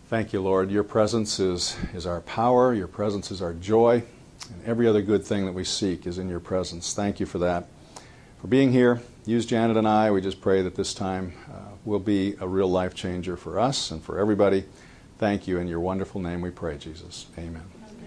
Thank you, Lord. Your presence is our power. Your presence is our joy. And every other good thing that we seek is in your presence. Thank you for that. For being here, use Janet and I. We just pray that this time will be a real life changer for us and for everybody. Thank you. In your wonderful name we pray, Jesus. Amen.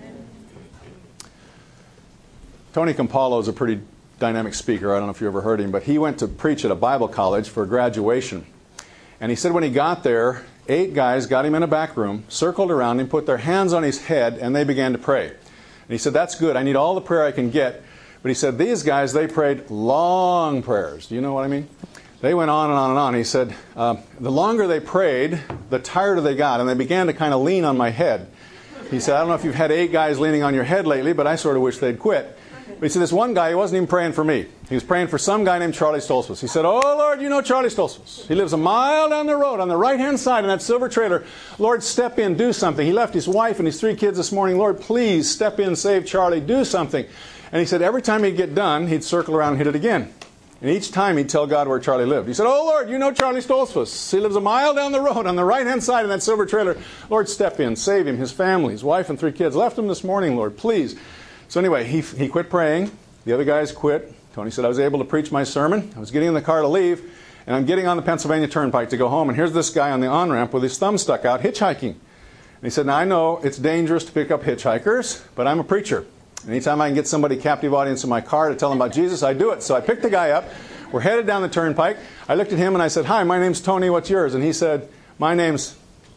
Tony Campolo is a pretty dynamic speaker. I don't know if you ever heard him, but he went to preach at a Bible college for graduation. And he said when he got there, 8 guys got him in a back room, circled around him, put their hands on his head, and they began to pray. And he said, that's good. I need all the prayer I can get. But he said, these guys, they prayed long prayers. Do you know what I mean? They went on and on and on. He said, the longer they prayed, the tireder they got, and they began to kind of lean on my head. He said, I don't know if you've had 8 guys leaning on your head lately, but I sort of wish they'd quit. But he said, this one guy, he wasn't even praying for me. He was praying for some guy named Charlie Stoltzfus. He said, oh, Lord, you know Charlie Stoltzfus. He lives a mile down the road on the right-hand side in that silver trailer. Lord, step in, do something. He left his wife and his 3 kids this morning. Lord, please step in, save Charlie, do something. And he said every time he'd get done, he'd circle around and hit it again. And each time he'd tell God where Charlie lived. He said, oh, Lord, you know Charlie Stoltzfus. He lives a mile down the road on the right-hand side in that silver trailer. Lord, step in, save him, his family, his wife and 3 kids. Left him this morning, Lord, please. So anyway, he quit praying. The other guys quit. Tony said, I was able to preach my sermon. I was getting in the car to leave, and I'm getting on the Pennsylvania Turnpike to go home, and here's this guy on the on-ramp with his thumb stuck out, hitchhiking. And he said, now I know it's dangerous to pick up hitchhikers, but I'm a preacher. Anytime I can get somebody captive audience in my car to tell them about Jesus, I do it. So I picked the guy up. We're headed down the turnpike. I looked at him and I said, hi, my name's Tony. What's yours? And he said, my name's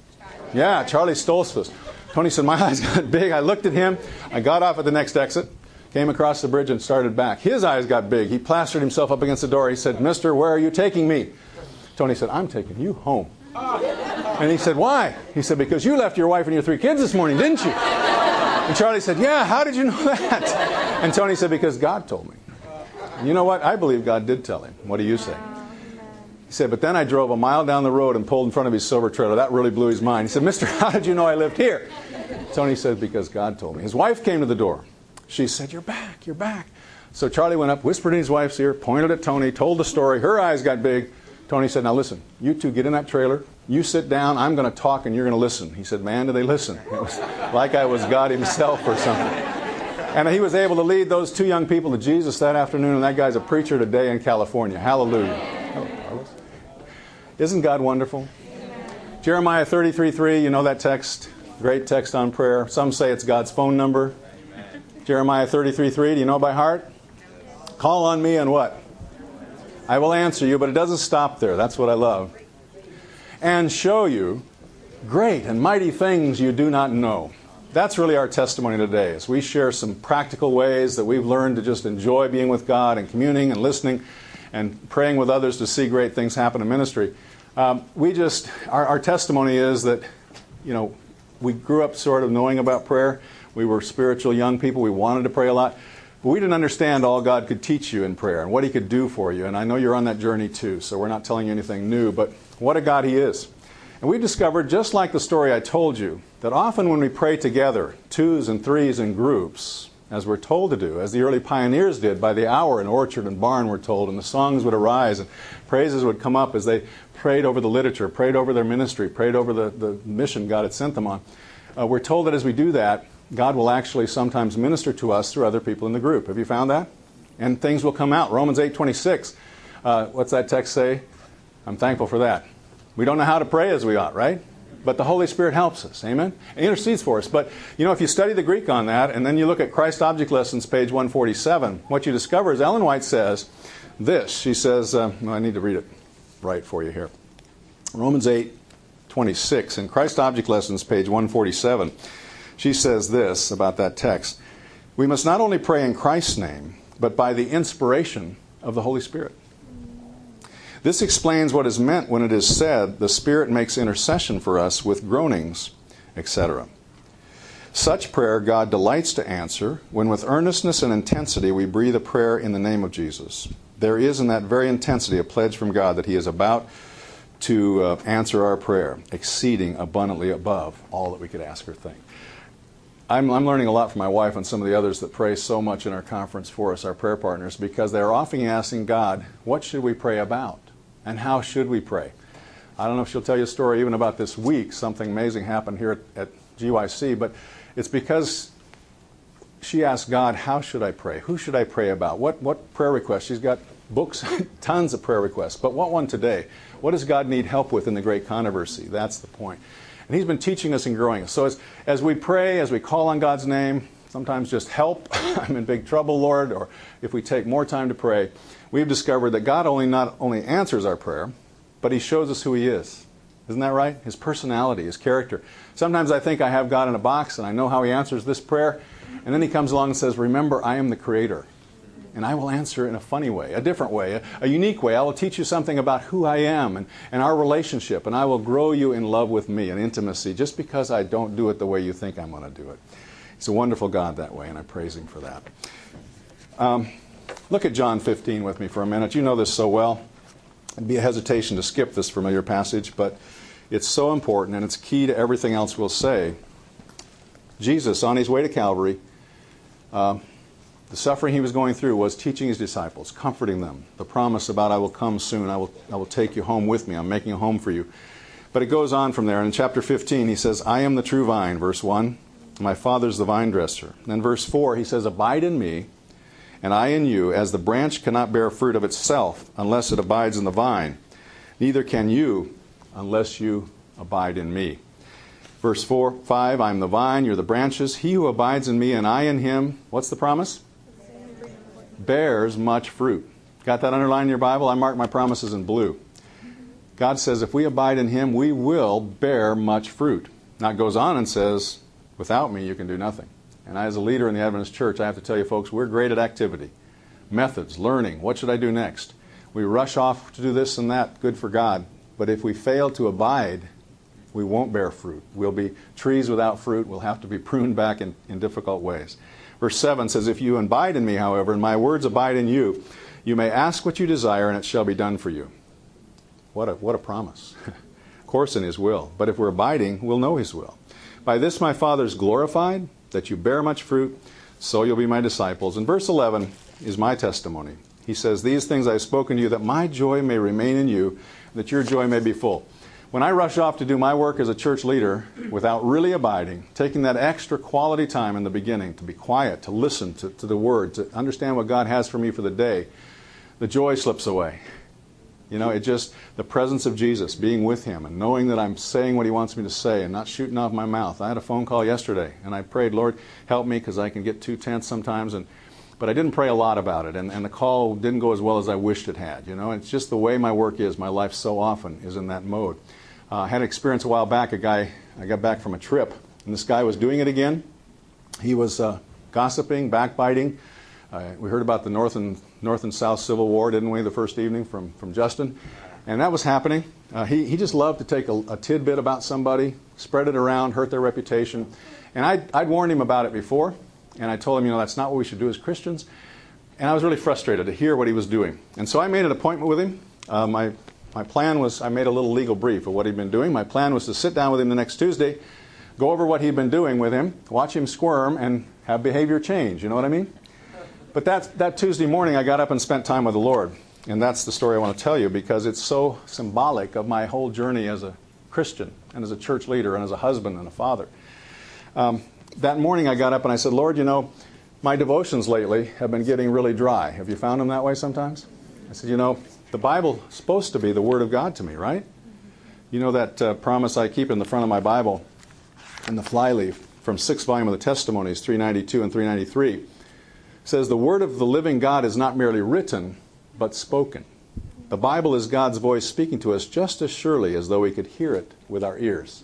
Charlie Stoltzfus. Tony said, my eyes got big. I looked at him. I got off at the next exit. Came across the bridge and started back. His eyes got big. He plastered himself up against the door. He said, mister, where are you taking me? Tony said, I'm taking you home. And he said, why? He said, because you left your wife and your 3 kids this morning, didn't you? And Charlie said, yeah, how did you know that? And Tony said, because God told me. And you know what? I believe God did tell him. What do you say? He said, but then I drove a mile down the road and pulled in front of his silver trailer. That really blew his mind. He said, mister, how did you know I lived here? Tony said, because God told me. His wife came to the door. She said, you're back, you're back. So Charlie went up, whispered in his wife's ear, pointed at Tony, told the story. Her eyes got big. Tony said, now listen, you 2 get in that trailer. You sit down. I'm going to talk and you're going to listen. He said, man, do they listen? It was like I was God himself or something. And he was able to lead those 2 young people to Jesus that afternoon, and that guy's a preacher today in California. Hallelujah. Hello, isn't God wonderful? Jeremiah 33:3, you know that text. Great text on prayer. Some say it's God's phone number. Jeremiah 33:3, do you know by heart? Call on me and what? I will answer you, but it doesn't stop there. That's what I love. And show you great and mighty things you do not know. That's really our testimony today, as we share some practical ways that we've learned to just enjoy being with God and communing and listening and praying with others to see great things happen in ministry. Our testimony is that, you know, we grew up sort of knowing about prayer. We were spiritual young people. We wanted to pray a lot. But we didn't understand all God could teach you in prayer and what He could do for you. And I know you're on that journey too, so we're not telling you anything new. But what a God He is. And we discovered, just like the story I told you, that often when we pray together, 2s and 3s in groups, as we're told to do, as the early pioneers did by the hour in orchard and barn, we're told, and the songs would arise and praises would come up as they prayed over the literature, prayed over their ministry, prayed over the mission God had sent them on. We're told that as we do that, God will actually sometimes minister to us through other people in the group. Have you found that? And things will come out. Romans 8:26. What's that text say? I'm thankful for that. We don't know how to pray as we ought, right? But the Holy Spirit helps us. Amen? And intercedes for us. But, you know, if you study the Greek on that, and then you look at Christ Object Lessons, page 147, what you discover is Ellen White says this. She says, I need to read it right for you here. Romans 8:26, in Christ Object Lessons, page 147, she says this about that text. We must not only pray in Christ's name, but by the inspiration of the Holy Spirit. This explains what is meant when it is said, the Spirit makes intercession for us with groanings, etc. Such prayer God delights to answer when with earnestness and intensity we breathe a prayer in the name of Jesus. There is in that very intensity a pledge from God that He is about to answer our prayer, exceeding abundantly above all that we could ask or think. I'm learning a lot from my wife and some of the others that pray so much in our conference for us, our prayer partners, because they're often asking God, what should we pray about? And how should we pray? I don't know if she'll tell you a story even about this week. Something amazing happened here at GYC, but it's because she asked God, how should I pray? Who should I pray about? What prayer requests? She's got books, tons of prayer requests, but what one today? What does God need help with in the great controversy? That's the point. And He's been teaching us and growing us. So as we pray, as we call on God's name, sometimes just help, I'm in big trouble, Lord, or if we take more time to pray, we've discovered that God not only answers our prayer, but He shows us who He is. Isn't that right? His personality, His character. Sometimes I think I have God in a box and I know how He answers this prayer, and then He comes along and says, remember, I am the Creator. And I will answer in a funny way, a different way, a unique way. I will teach you something about who I am and our relationship, and I will grow you in love with me and intimacy just because I don't do it the way you think I'm going to do it. He's a wonderful God that way, and I praise Him for that. Look at John 15 with me for a minute. You know this so well. It'd be a hesitation to skip this familiar passage, but it's so important, and it's key to everything else we'll say. Jesus, on His way to Calvary, the suffering He was going through was teaching His disciples, comforting them, the promise about I will come soon, I will take you home with me, I'm making a home for you. But it goes on from there, and in chapter 15 He says, I am the true vine, verse 1, my Father's the vine dresser. And then verse 4 He says, abide in me, and I in you, as the branch cannot bear fruit of itself unless it abides in the vine, neither can you unless you abide in me. Verse 5, I am the vine, you're the branches. He who abides in me and I in him, what's the promise? Bears much fruit. Got that underlined in your Bible? I mark my promises in blue. God says if we abide in Him, we will bear much fruit. Now it goes on and says, without me you can do nothing. And as a leader in the Adventist Church, I have to tell you folks, we're great at activity. Methods, learning, what should I do next? We rush off to do this and that, good for God. But if we fail to abide, we won't bear fruit. We'll be trees without fruit. We'll have to be pruned back in difficult ways. Verse 7 says, if you abide in me, however, and my words abide in you, you may ask what you desire, and it shall be done for you. What a promise. Of course, in His will. But if we're abiding, we'll know His will. By this my Father is glorified, that you bear much fruit, so you'll be my disciples. And verse 11 is my testimony. He says, these things I have spoken to you, that my joy may remain in you, that your joy may be full. When I rush off to do my work as a church leader without really abiding, taking that extra quality time in the beginning to be quiet, to listen to the Word, to understand what God has for me for the day, the joy slips away. You know, the presence of Jesus, being with Him and knowing that I'm saying what He wants me to say and not shooting off my mouth. I had a phone call yesterday and I prayed, Lord, help me because I can get too tense sometimes. But I didn't pray a lot about it, and the call didn't go as well as I wished it had. You know, it's just the way my work is. My life so often is in that mode. I had an experience a while back. I got back from a trip, and this guy was doing it again. He was gossiping, backbiting. We heard about the North and South Civil War, didn't we, the first evening from Justin? And that was happening. He just loved to take a tidbit about somebody, spread it around, hurt their reputation. And I'd warned him about it before, and I told him, that's not what we should do as Christians. And I was really frustrated to hear what he was doing. And so I made an appointment with him. My plan was, I made a little legal brief of what he'd been doing. My plan was to sit down with him the next Tuesday, go over what he'd been doing with him, watch him squirm, and have behavior change. You know what I mean? But that Tuesday morning, I got up and spent time with the Lord. And that's the story I want to tell you because it's so symbolic of my whole journey as a Christian and as a church leader and as a husband and a father. That morning, I got up and I said, Lord, my devotions lately have been getting really dry. Have you found them that way sometimes? I said, the Bible's supposed to be the Word of God to me, right? You know that promise I keep in the front of my Bible in the flyleaf from 6th volume of the Testimonies, 392 and 393. Says, the Word of the living God is not merely written, but spoken. The Bible is God's voice speaking to us just as surely as though we could hear it with our ears.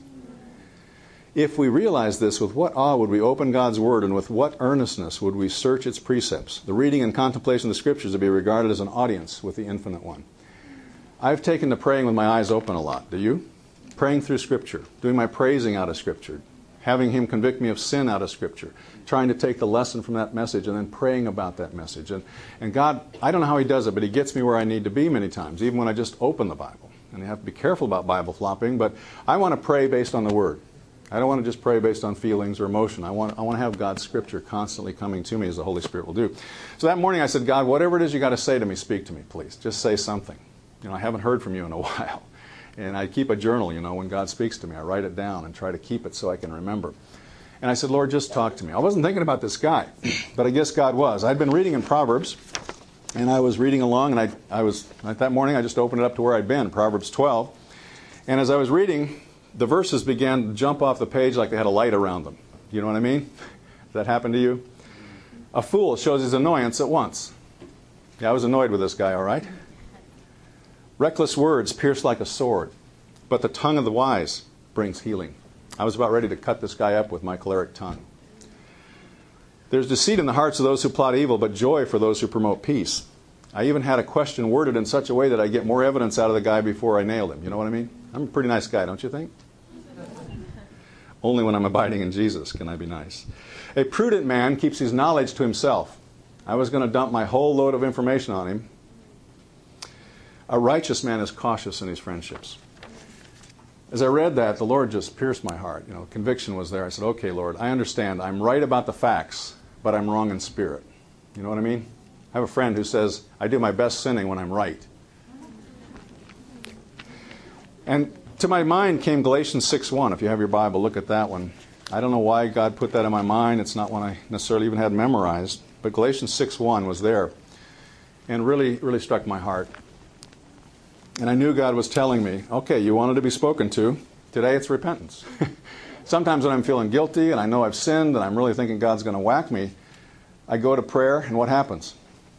If we realize this, with what awe would we open God's Word, and with what earnestness would we search its precepts? The reading and contemplation of the Scriptures would be regarded as an audience with the Infinite One. I've taken to praying with my eyes open a lot. Do you? Praying through Scripture, doing my praising out of Scripture, having Him convict me of sin out of Scripture, trying to take the lesson from that message and then praying about that message. And God, I don't know how He does it, but He gets me where I need to be many times, even when I just open the Bible. And you have to be careful about Bible flopping, but I want to pray based on the Word. I don't want to just pray based on feelings or emotion. I want to have God's Scripture constantly coming to me as the Holy Spirit will do. So that morning I said, God, whatever it is you got to say to me, speak to me, please. Just say something. I haven't heard from you in a while. And I keep a journal, when God speaks to me. I write it down and try to keep it so I can remember. And I said, Lord, just talk to me. I wasn't thinking about this guy, but I guess God was. I'd been reading in Proverbs, and I was reading along, and I was, that morning, I just opened it up to where I'd been, Proverbs 12. And as I was reading, the verses began to jump off the page like they had a light around them. You know what I mean? Does that happen to you? A fool shows his annoyance at once. Yeah, I was annoyed with this guy, all right? Reckless words pierce like a sword, but the tongue of the wise brings healing. I was about ready to cut this guy up with my choleric tongue. There's deceit in the hearts of those who plot evil, but joy for those who promote peace. I even had a question worded in such a way that I get more evidence out of the guy before I nailed him. You know what I mean? I'm a pretty nice guy, don't you think? Only when I'm abiding in Jesus can I be nice. A prudent man keeps his knowledge to himself. I was going to dump my whole load of information on him. A righteous man is cautious in his friendships. As I read that, the Lord just pierced my heart. Conviction was there. I said, okay, Lord, I understand. I'm right about the facts, but I'm wrong in spirit. You know what I mean? I have a friend who says, I do my best sinning when I'm right. And to my mind came Galatians 6:1. If you have your Bible, look at that one. I don't know why God put that in my mind. It's not one I necessarily even had memorized. But Galatians 6:1 was there and really, really struck my heart. And I knew God was telling me, okay, you wanted to be spoken to. Today it's repentance. Sometimes when I'm feeling guilty and I know I've sinned and I'm really thinking God's going to whack me, I go to prayer, and what happens?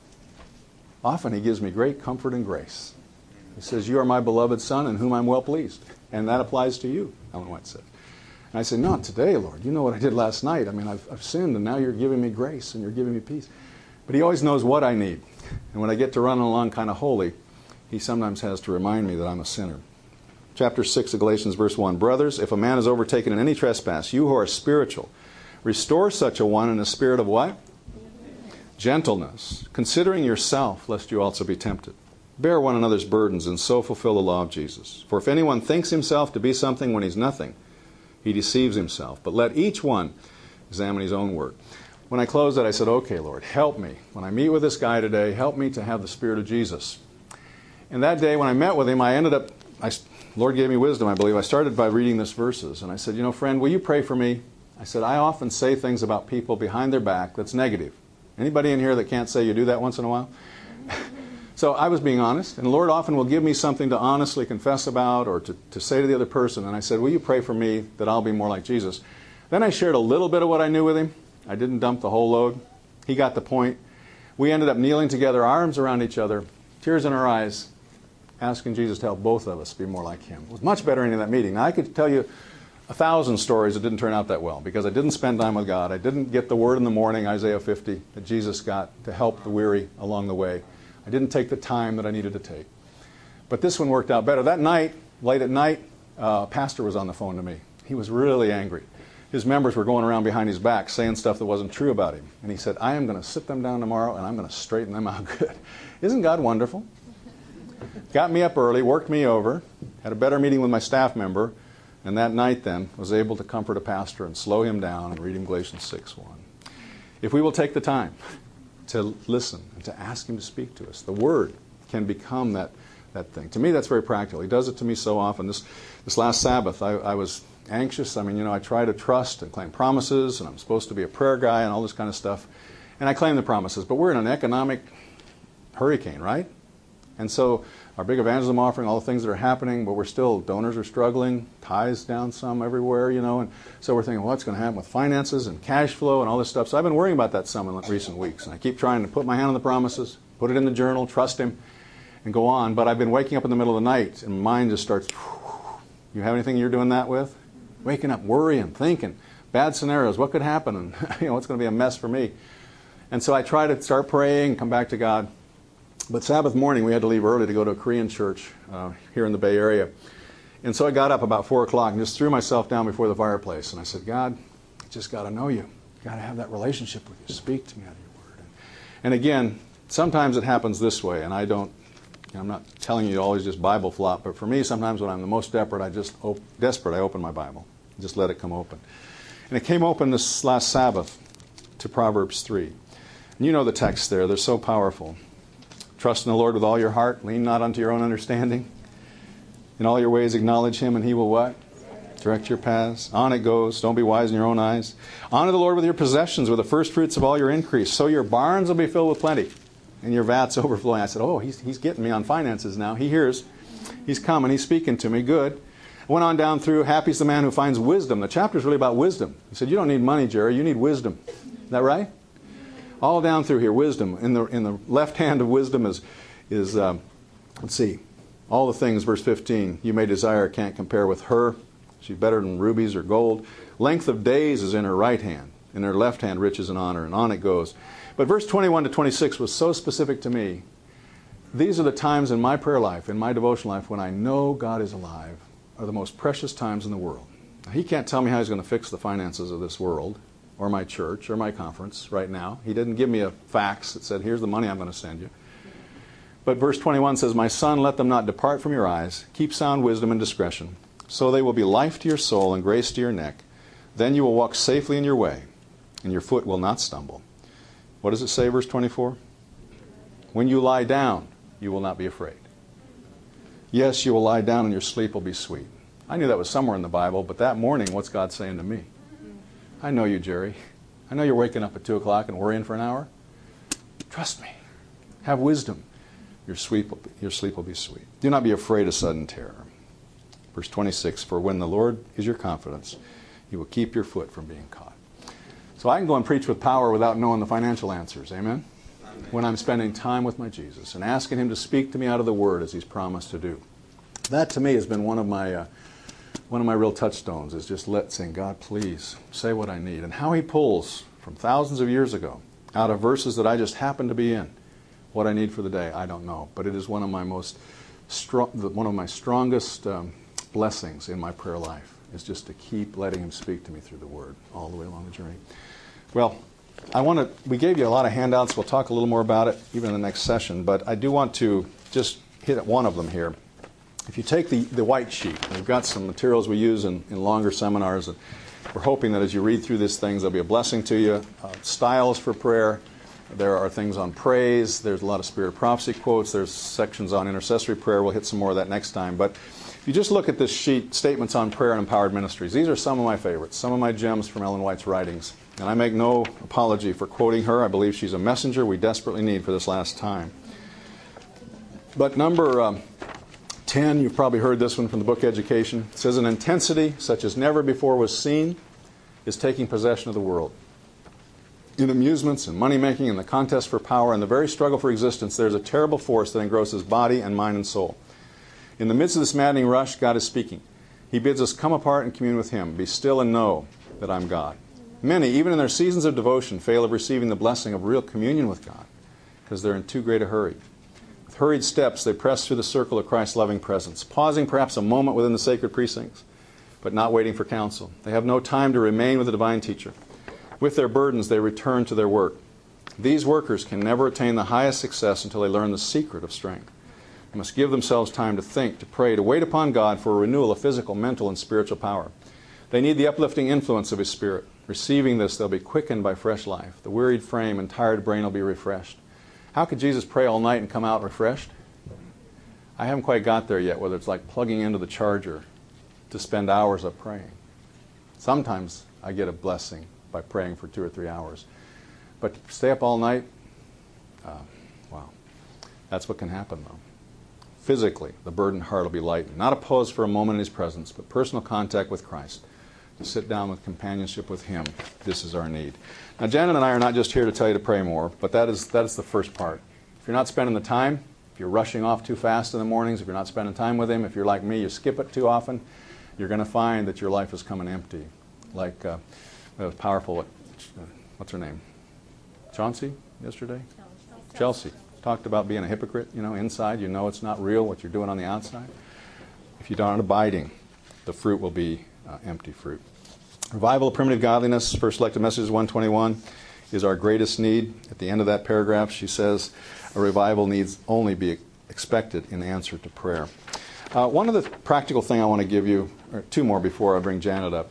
Often He gives me great comfort and grace. He says, you are my beloved Son in whom I'm well pleased. And that applies to you, Ellen White said. And I said, not today, Lord. You know what I did last night. I mean, I've sinned, and now you're giving me grace and you're giving me peace. But He always knows what I need. And when I get to running along kind of holy, He sometimes has to remind me that I'm a sinner. Chapter 6 of Galatians, verse 1. Brothers, if a man is overtaken in any trespass, you who are spiritual, restore such a one in a spirit of what? Gentleness, considering yourself, lest you also be tempted. Bear one another's burdens, and so fulfill the law of Jesus. For if anyone thinks himself to be something when he's nothing, he deceives himself. But let each one examine his own work. When I closed that, I said, okay, Lord, help me. When I meet with this guy today, help me to have the Spirit of Jesus. And that day when I met with him, Lord gave me wisdom, I believe. I started by reading these verses. And I said, friend, will you pray for me? I said, I often say things about people behind their back that's negative. Anybody in here that can't say you do that once in a while? So I was being honest. And the Lord often will give me something to honestly confess about or to say to the other person. And I said, will you pray for me that I'll be more like Jesus? Then I shared a little bit of what I knew with him. I didn't dump the whole load. He got the point. We ended up kneeling together, arms around each other, tears in our eyes, asking Jesus to help both of us be more like Him. It was much better in that meeting. Now, I could tell you 1,000 stories that didn't turn out that well because I didn't spend time with God. I didn't get the word in the morning, Isaiah 50, that Jesus got to help the weary along the way. I didn't take the time that I needed to take. But this one worked out better. That night, late at night, a pastor was on the phone to me. He was really angry. His members were going around behind his back saying stuff that wasn't true about him. And he said, I am going to sit them down tomorrow and I'm going to straighten them out good. Isn't God wonderful? Got me up early, worked me over, had a better meeting with my staff member, and that night then was able to comfort a pastor and slow him down and read him Galatians 6:1. If we will take the time to listen and to ask Him to speak to us, the Word can become that thing. To me, that's very practical. He does it to me so often. This last Sabbath, I was anxious. I try to trust and claim promises, and I'm supposed to be a prayer guy and all this kind of stuff. And I claim the promises, but we're in an economic hurricane, right? And so our big evangelism offering, all the things that are happening, but donors are struggling, tithes down some everywhere, and so we're thinking, what's going to happen with finances and cash flow and all this stuff? So I've been worrying about that some in recent weeks, and I keep trying to put my hand on the promises, put it in the journal, trust Him, and go on. But I've been waking up in the middle of the night, and my mind just starts, you have anything you're doing that with? Waking up, worrying, thinking, bad scenarios, what could happen, and it's going to be a mess for me. And so I try to start praying, come back to God. But Sabbath morning, we had to leave early to go to a Korean church here in the Bay Area. And so I got up about 4 o'clock and just threw myself down before the fireplace. And I said, God, I just got to know You. Got to have that relationship with You. Speak to me out of Your Word. And again, sometimes it happens this way. And I'm not telling you to always just Bible flop. But for me, sometimes when I'm the most desperate, I open my Bible. Just let it come open. And it came open this last Sabbath to Proverbs 3. And you know the text there. They're so powerful. Trust in the Lord with all your heart. Lean not unto your own understanding. In all your ways acknowledge Him, and He will what? Direct your paths. On it goes. Don't be wise in your own eyes. Honor the Lord with your possessions, with the first fruits of all your increase. So your barns will be filled with plenty, and your vats overflowing. I said, oh, he's getting me on finances now. He hears. He's coming. He's speaking to me. Good. I went on down through, happy is the man who finds wisdom. The chapter is really about wisdom. He said, you don't need money, Jerry. You need wisdom. Is that right? All down through here, wisdom. In the left hand of wisdom is let's see, all the things, verse 15, you may desire can't compare with her. She's better than rubies or gold. Length of days is in her right hand. In her left hand, riches and honor. And on it goes. But verse 21 to 26 was so specific to me. These are the times in my prayer life, in my devotional life, when I know God is alive, are the most precious times in the world. Now, He can't tell me how He's going to fix the finances of this world, or my church, or my conference right now. He didn't give me a fax that said, here's the money I'm going to send you. But verse 21 says, my son, let them not depart from your eyes. Keep sound wisdom and discretion. So they will be life to your soul and grace to your neck. Then you will walk safely in your way, and your foot will not stumble. What does it say, verse 24? When you lie down, you will not be afraid. Yes, you will lie down and your sleep will be sweet. I knew that was somewhere in the Bible, but that morning, what's God saying to me? I know you, Jerry. I know you're waking up at 2 o'clock and worrying for an hour. Trust me. Have wisdom. Your sleep will be sweet. Do not be afraid of sudden terror. Verse 26, for when the Lord is your confidence, He will keep your foot from being caught. So I can go and preach with power without knowing the financial answers. Amen? When I'm spending time with my Jesus and asking Him to speak to me out of the Word as He's promised to do. That to me has been one of my real touchstones, is just saying, God, please say what I need. And how He pulls from thousands of years ago out of verses that I just happen to be in what I need for the day, I don't know. But it is one of my strongest blessings in my prayer life, is just to keep letting Him speak to me through the Word all the way along the journey. Well, we gave you a lot of handouts. We'll talk a little more about it even in the next session, but I do want to just hit at one of them here. If you take the white sheet, we've got some materials we use in longer seminars, and we're hoping that as you read through these things, they'll be a blessing to you. Styles for prayer. There are things on praise. There's a lot of Spirit of Prophecy quotes. There's sections on intercessory prayer. We'll hit some more of that next time. But if you just look at this sheet, Statements on Prayer and Empowered Ministries, these are some of my favorites, some of my gems from Ellen White's writings. And I make no apology for quoting her. I believe she's a messenger we desperately need for this last time. But number 10, you've probably heard this one from the book Education. It says, an intensity such as never before was seen is taking possession of the world. In amusements and money-making and the contest for power and the very struggle for existence, there's a terrible force that engrosses body and mind and soul. In the midst of this maddening rush, God is speaking. He bids us come apart and commune with Him. Be still and know that I'm God. Many, even in their seasons of devotion, fail of receiving the blessing of real communion with God because they're in too great a hurry. With hurried steps, they press through the circle of Christ's loving presence, pausing perhaps a moment within the sacred precincts, but not waiting for counsel. They have no time to remain with the divine teacher. With their burdens, they return to their work. These workers can never attain the highest success until they learn the secret of strength. They must give themselves time to think, to pray, to wait upon God for a renewal of physical, mental, and spiritual power. They need the uplifting influence of His Spirit. Receiving this, they'll be quickened by fresh life. The wearied frame and tired brain will be refreshed. How could Jesus pray all night and come out refreshed? I haven't quite got there yet, whether it's like plugging into the charger to spend hours of praying. Sometimes I get a blessing by praying for 2 or 3 hours. But stay up all night, wow. That's what can happen, though. Physically, the burdened heart will be lightened. Not opposed for a moment in His presence, but personal contact with Christ. To sit down with companionship with Him. This is our need. Now, Janet and I are not just here to tell you to pray more, but that is the first part. If you're not spending the time, if you're rushing off too fast in the mornings, if you're not spending time with Him, if you're like me, you skip it too often, you're going to find that your life is coming empty. Like, it was powerful, what's her name? Chauncey yesterday? Chelsea. Talked about being a hypocrite, inside you know it's not real what you're doing on the outside. If you aren't abiding, the fruit will be empty fruit. Revival of primitive godliness, First Selected Messages 121, is our greatest need. At the end of that paragraph, she says, a revival needs only be expected in answer to prayer. One of the practical thing I want to give you, or 2 more before I bring Janet up.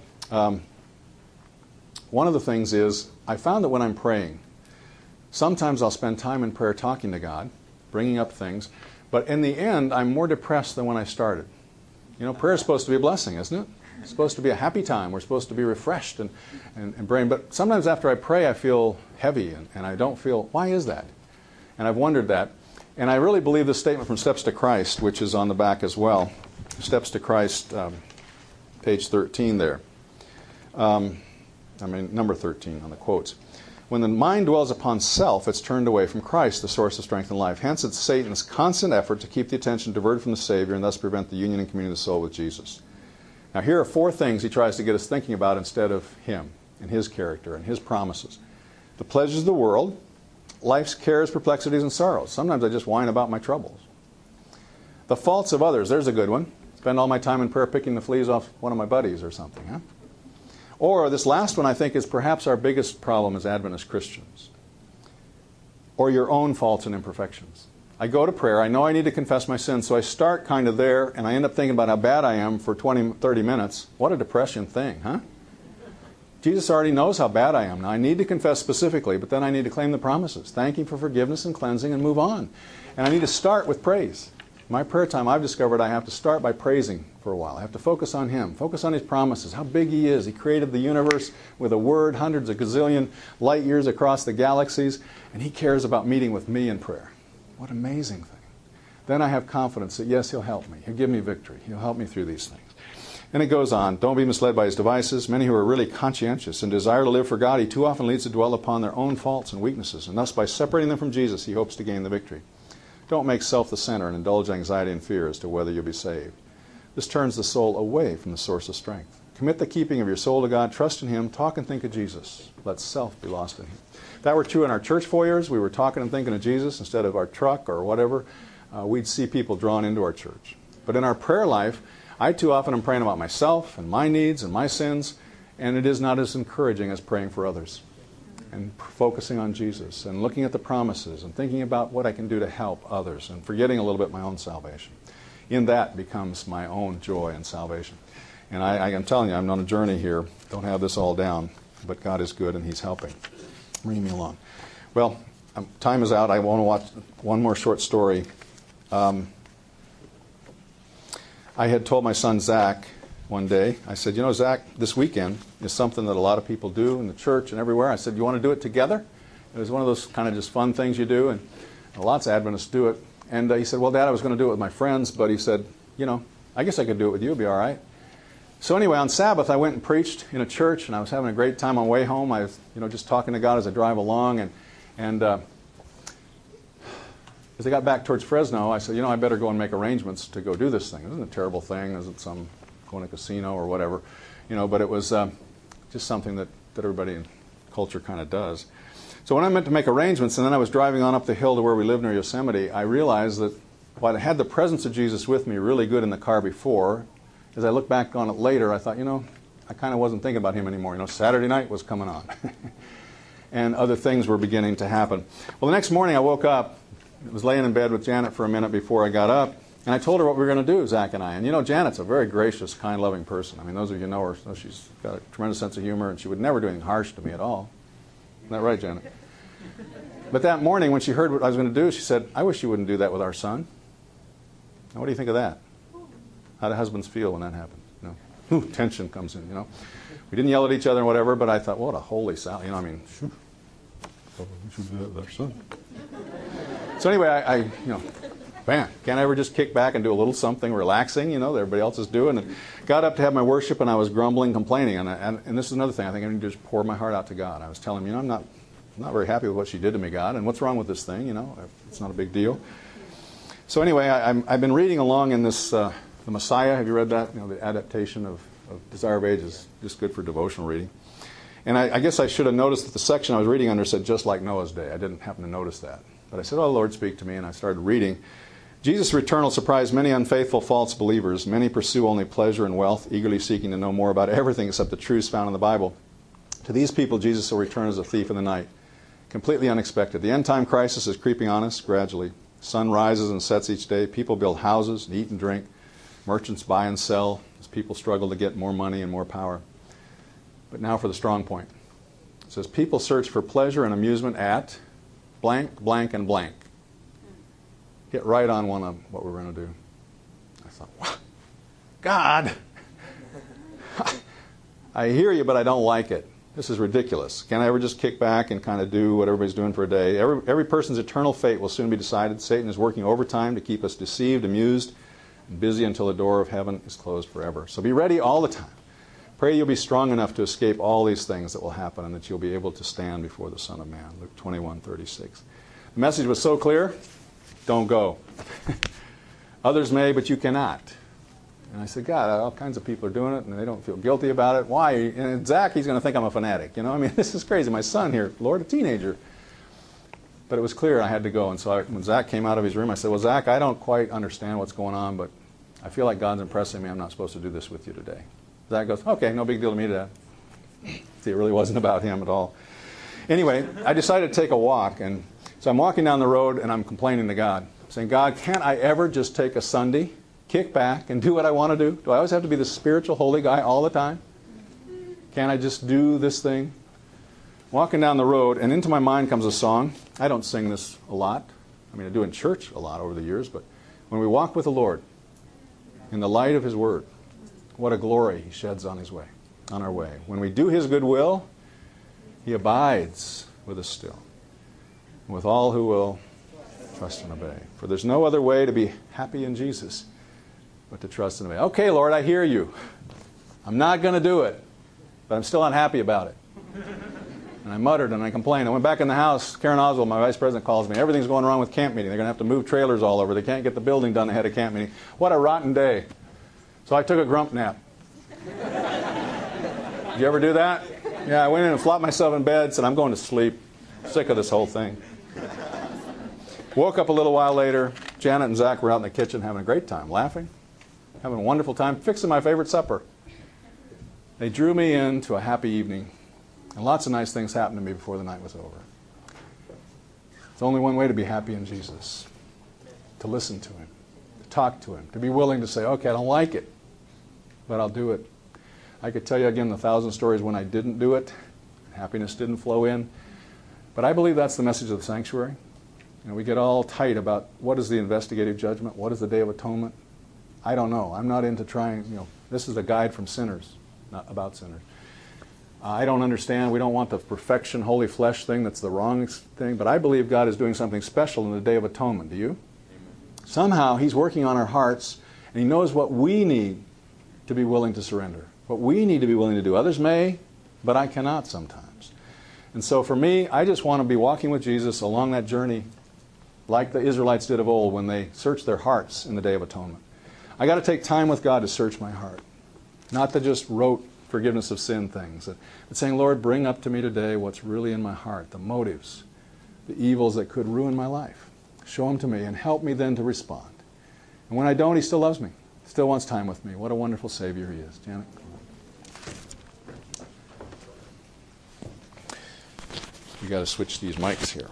One of the things is, I found that when I'm praying, sometimes I'll spend time in prayer talking to God, bringing up things, but in the end, I'm more depressed than when I started. You know, prayer is supposed to be a blessing, isn't it? It's supposed to be a happy time. We're supposed to be refreshed and brain. But sometimes after I pray, I feel heavy and I don't feel, why is that? And I've wondered that. And I really believe this statement from Steps to Christ, which is on the back as well. Steps to Christ, page 13 there. Number 13 on the quotes. When the mind dwells upon self, it's turned away from Christ, the source of strength and life. Hence, it's Satan's constant effort to keep the attention diverted from the Savior and thus prevent the union and communion of the soul with Jesus. Now, here are 4 things he tries to get us thinking about instead of him and his character and his promises. The pleasures of the world, life's cares, perplexities, and sorrows. Sometimes I just whine about my troubles. The faults of others, there's a good one. Spend all my time in prayer picking the fleas off one of my buddies or something, huh? Or this last one I think is perhaps our biggest problem as Adventist Christians. Or your own faults and imperfections. I go to prayer, I know I need to confess my sins, so I start kind of there, and I end up thinking about how bad I am for 20, 30 minutes. What a depression thing, huh? Jesus already knows how bad I am. Now I need to confess specifically, but then I need to claim the promises. Thank Him for forgiveness and cleansing and move on. And I need to start with praise. My prayer time, I've discovered I have to start by praising for a while. I have to focus on Him, focus on His promises, how big He is. He created the universe with a word, hundreds of gazillion light years across the galaxies, and He cares about meeting with me in prayer. What an amazing thing. Then I have confidence that, yes, He'll help me. He'll give me victory. He'll help me through these things. And it goes on. Don't be misled by His devices. Many who are really conscientious and desire to live for God, He too often leads to dwell upon their own faults and weaknesses, and thus by separating them from Jesus, He hopes to gain the victory. Don't make self the center and indulge anxiety and fear as to whether you'll be saved. This turns the soul away from the source of strength. Commit the keeping of your soul to God. Trust in Him. Talk and think of Jesus. Let self be lost in Him. If that were true in our church foyers, we were talking and thinking of Jesus instead of our truck or whatever, we'd see people drawn into our church. But in our prayer life, I too often am praying about myself and my needs and my sins, and it is not as encouraging as praying for others and focusing on Jesus and looking at the promises and thinking about what I can do to help others and forgetting a little bit my own salvation. In that becomes my own joy and salvation. And I'm telling you, I'm on a journey here. Don't have this all down, but God is good and He's helping. Bring me along. Well, time is out. I want to watch one more short story. I had told my son Zach one day, I said, you know, Zach, this weekend is something that a lot of people do in the church and everywhere. I said, you want to do it together? It was one of those kind of just fun things you do, and lots of Adventists do it. And he said, well, Dad, I was going to do it with my friends, but he said, you know, I guess I could do it with you. It'd be all right. So anyway, on Sabbath, I went and preached in a church, and I was having a great time on the way home. I was, just talking to God as I drive along, and as I got back towards Fresno, I said, I better go and make arrangements to go do this thing. It wasn't a terrible thing. It wasn't some going to a casino or whatever, but it was just something that everybody in culture kind of does. So when I meant to make arrangements, and then I was driving on up the hill to where we live near Yosemite, I realized that while I had the presence of Jesus with me really good in the car before, as I look back on it later, I thought, I kind of wasn't thinking about Him anymore. Saturday night was coming on. And other things were beginning to happen. Well, the next morning I woke up, I was laying in bed with Janet for a minute before I got up, and I told her what we were going to do, Zach and I. And Janet's a very gracious, kind, loving person. I mean, those of you who know her, know she's got a tremendous sense of humor, and she would never do anything harsh to me at all. Isn't that right, Janet? But that morning, when she heard what I was going to do, she said, I wish you wouldn't do that with our son. Now, what do you think of that? How do husbands feel when that happens? Tension comes in, We didn't yell at each other and whatever, but I thought, what a holy Sally. We should do that with our son. So anyway, I man, can't I ever just kick back and do a little something relaxing, that everybody else is doing? And got up to have my worship, and I was grumbling, complaining. And this is another thing. I think I need to just pour my heart out to God. I was telling him, I'm not very happy with what she did to me, God. And what's wrong with this thing? It's not a big deal. So anyway, I've been reading along in this, The Messiah. Have you read that? The adaptation of Desire of Age is just good for devotional reading. And I guess I should have noticed that the section I was reading under said, just like Noah's day. I didn't happen to notice that. But I said, oh, Lord, speak to me. And I started reading. Jesus' return will surprise many unfaithful false believers. Many pursue only pleasure and wealth, eagerly seeking to know more about everything except the truths found in the Bible. To these people, Jesus will return as a thief in the night. Completely unexpected. The end-time crisis is creeping on us gradually. Sun rises and sets each day. People build houses and eat and drink. Merchants buy and sell as people struggle to get more money and more power. But now for the strong point. It says, people search for pleasure and amusement at blank, blank, and blank. Hit right on one of what we're going to do. I thought, wow, God, I hear you, but I don't like it. This is ridiculous. Can I ever just kick back and kind of do what everybody's doing for a day? Every person's eternal fate will soon be decided. Satan is working overtime to keep us deceived, amused, and busy until the door of heaven is closed forever. So be ready all the time. Pray you'll be strong enough to escape all these things that will happen and that you'll be able to stand before the Son of Man. Luke 21:36. The message was so clear, don't go. Others may, but you cannot. And I said, God, all kinds of people are doing it, and they don't feel guilty about it. Why? And Zach, he's going to think I'm a fanatic. You know, I mean, this is crazy. My son here, Lord, a teenager. But it was clear I had to go. And so when Zach came out of his room, I said, well, Zach, I don't quite understand what's going on, but I feel like God's impressing me. I'm not supposed to do this with you today. Zach goes, okay, no big deal to me, Dad. See, it really wasn't about him at all. Anyway, I decided to take a walk. And so I'm walking down the road, and I'm complaining to God. I'm saying, God, can't I ever just take a Sunday, kick back, and do what I want to do? Do I always have to be the spiritual holy guy all the time? Can't I just do this thing? Walking down the road, and into my mind comes a song. I don't sing this a lot. I mean, I do in church a lot over the years, but when we walk with the Lord in the light of His Word, what a glory He sheds on our way. When we do His good will, He abides with us still, and with all who will trust and obey. For there's no other way to be happy in Jesus but to trust and obey. Okay, Lord, I hear you. I'm not going to do it, but I'm still unhappy about it. And I muttered and I complained. I went back in the house. Karen Oswald, my vice president, calls me. Everything's going wrong with camp meeting. They're going to have to move trailers all over. They can't get the building done ahead of camp meeting. What a rotten day. So I took a grump nap. Did you ever do that? Yeah, I went in and flopped myself in bed, said, I'm going to sleep. Sick of this whole thing. Woke up a little while later. Janet and Zach were out in the kitchen having a great time, laughing, having a wonderful time, fixing my favorite supper. They drew me into a happy evening, and lots of nice things happened to me before the night was over. There's only one way to be happy in Jesus, to listen to Him, to talk to Him, to be willing to say, okay, I don't like it, but I'll do it. I could tell you again 1,000 stories when I didn't do it, happiness didn't flow in, but I believe that's the message of the sanctuary. You know, we get all tight about what is the investigative judgment, what is the Day of Atonement. I don't know. I'm not into trying, this is a guide from sinners, not about sinners. I don't understand. We don't want the perfection, holy flesh thing. That's the wrong thing. But I believe God is doing something special in the Day of Atonement. Do you? Amen. Somehow He's working on our hearts, and He knows what we need to be willing to surrender, what we need to be willing to do. Others may, but I cannot sometimes. And so for me, I just want to be walking with Jesus along that journey like the Israelites did of old when they searched their hearts in the Day of Atonement. I got to take time with God to search my heart, not to just rote forgiveness of sin things, but saying, Lord, bring up to me today what's really in my heart, the motives, the evils that could ruin my life. Show them to me and help me then to respond. And when I don't, He still loves me, still wants time with me. What a wonderful Savior He is. Janet? We got to switch these mics here.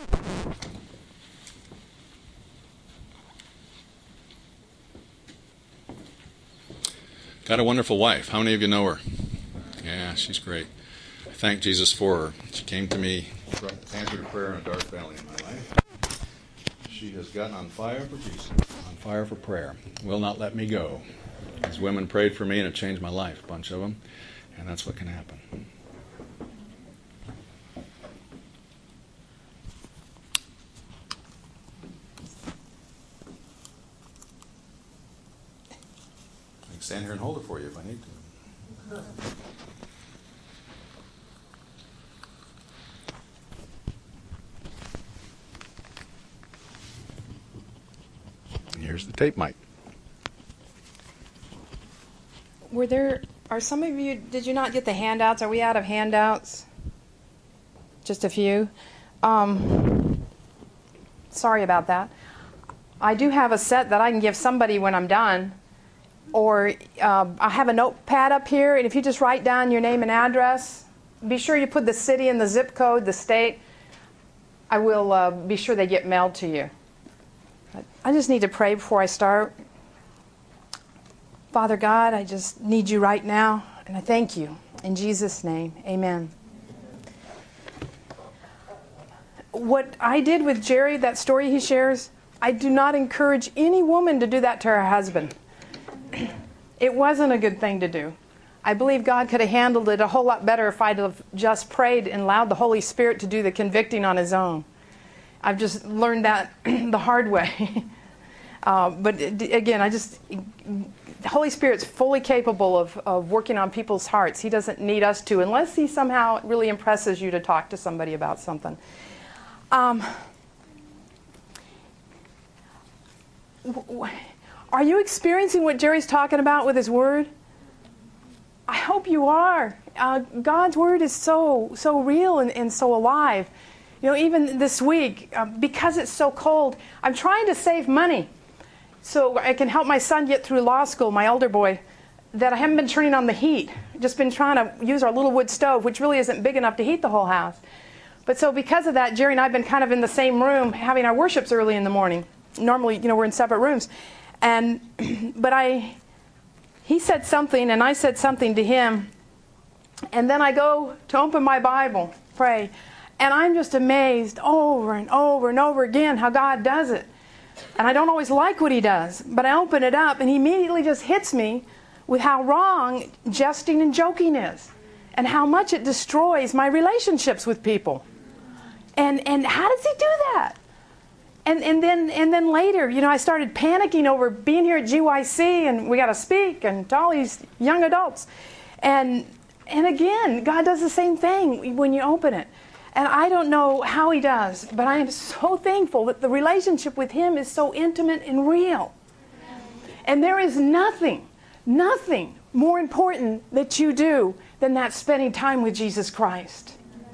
Got a wonderful wife. How many of you know her? Yeah, she's great. I thank Jesus for her. She came to me, answered prayer in a dark valley in my life. She has gotten on fire for Jesus, on fire for prayer. Will not let me go. These women prayed for me and it changed my life, a bunch of them. And that's what can happen. Stand here and hold it for you if I need to. And here's the tape mic. Are some of you, did you not get the handouts? Are we out of handouts? Just a few? Sorry about that. I do have a set that I can give somebody when I'm done. Or I have a notepad up here, and if you just write down your name and address, be sure you put the city and the zip code, the state. I will be sure they get mailed to you. I just need to pray before I start. Father God, I just need you right now, and I thank you. In Jesus' name, amen. What I did with Jerry, that story he shares, I do not encourage any woman to do that to her husband. It wasn't a good thing to do. I believe God could have handled it a whole lot better if I'd have just prayed and allowed the Holy Spirit to do the convicting on His own. I've just learned that the hard way. But again, the Holy Spirit's fully capable of working on people's hearts. He doesn't need us to, unless He somehow really impresses you to talk to somebody about something. Are you experiencing what Jerry's talking about with his Word? I hope you are. God's Word is so real and so alive. You know, even this week, because it's so cold, I'm trying to save money so I can help my son get through law school, my older boy, that I haven't been turning on the heat. Just been trying to use our little wood stove, which really isn't big enough to heat the whole house. But so because of that, Jerry and I have been kind of in the same room having our worships early in the morning. Normally, you know, we're in separate rooms. He said something, and I said something to him. And then I go to open my Bible, pray. And I'm just amazed over and over and over again how God does it. And I don't always like what He does. But I open it up, and He immediately just hits me with how wrong jesting and joking is. And how much it destroys my relationships with people. And how does He do that? And then later, you know, I started panicking over being here at GYC, and we got to speak, and to all these young adults. And again, God does the same thing when you open it. And I don't know how He does, but I am so thankful that the relationship with Him is so intimate and real. And there is nothing more important that you do than that spending time with Jesus Christ.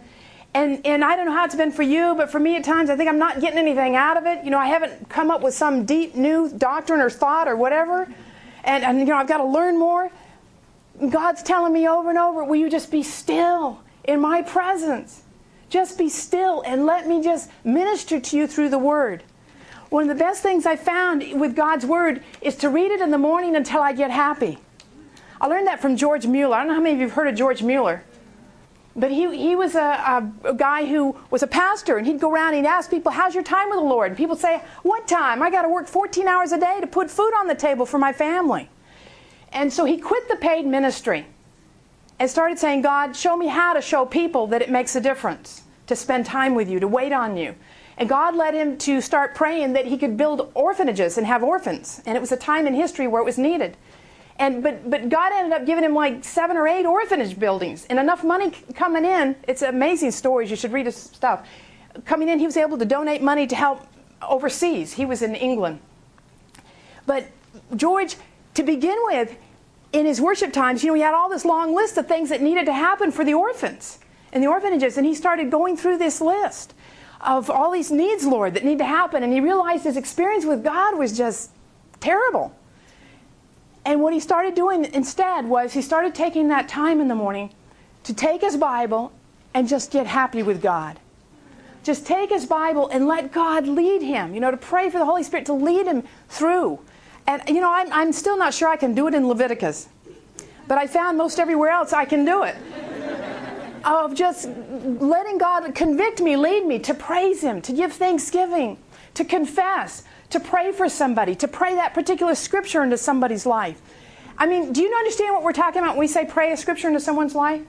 And I don't know how it's been for you, but for me at times I think I'm not getting anything out of it. You know, I haven't come up with some deep new doctrine or thought or whatever. And you know, I've got to learn more. God's telling me over and over, will you just be still in my presence? Just be still and let me just minister to you through the Word. One of the best things I found with God's Word is to read it in the morning until I get happy. I learned that from George Mueller. I don't know how many of you have heard of George Mueller. But he was a guy who was a pastor, and he'd go around and he'd ask people, how's your time with the Lord? And people would say, what time? I got to work 14 hours a day to put food on the table for my family. And so he quit the paid ministry and started saying, God, show me how to show people that it makes a difference to spend time with you, to wait on you. And God led him to start praying that he could build orphanages and have orphans. And it was a time in history where it was needed. But God ended up giving him like 7 or 8 orphanage buildings and enough money coming in. It's amazing stories. You should read his stuff. Coming in, he was able to donate money to help overseas. He was in England. But George, to begin with, in his worship times, you know, he had all this long list of things that needed to happen for the orphans and the orphanages. And he started going through this list of all these needs, Lord, that need to happen. And he realized his experience with God was just terrible. And what he started doing instead was he started taking that time in the morning to take his Bible and just get happy with God. Just take his Bible and let God lead him, you know, to pray for the Holy Spirit to lead him through. And, you know, I'm still not sure I can do it in Leviticus. But I found most everywhere else I can do it. Of just letting God convict me, lead me, to praise Him, to give thanksgiving, to confess, to pray for somebody, to pray that particular scripture into somebody's life. I mean, do you understand what we're talking about when we say pray a scripture into someone's life?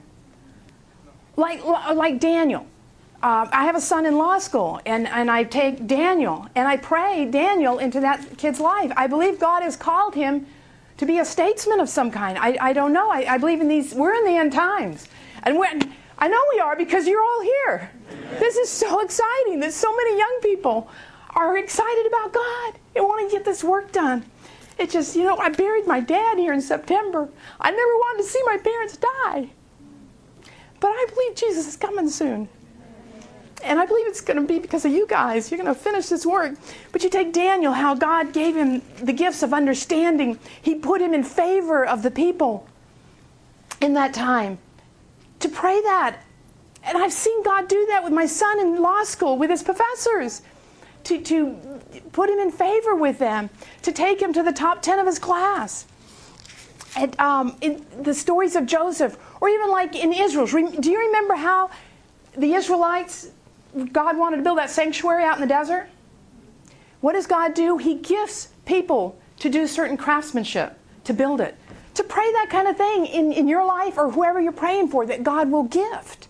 Like Daniel. I have a son in law school, and I take Daniel, and I pray Daniel into that kid's life. I believe God has called him to be a statesman of some kind. I don't know. I believe in these. We're in the end times. And I know we are because you're all here. This is so exciting that so many young people are excited about God and want to get this work done. It just, you know, I buried my dad here in September. I never wanted to see my parents die. But I believe Jesus is coming soon. And I believe it's going to be because of you guys. You're going to finish this work. But you take Daniel, how God gave him the gifts of understanding. He put him in favor of the people in that time to pray that. And I've seen God do that with my son in law school, with his professors, to put him in favor with them, to take him to the top 10 of his class. And in the stories of Joseph, or even like in Israel, do you remember how the Israelites, God wanted to build that sanctuary out in the desert? What does God do? He gifts people to do certain craftsmanship, to build it. to pray that kind of thing in your life or whoever you're praying for, that God will gift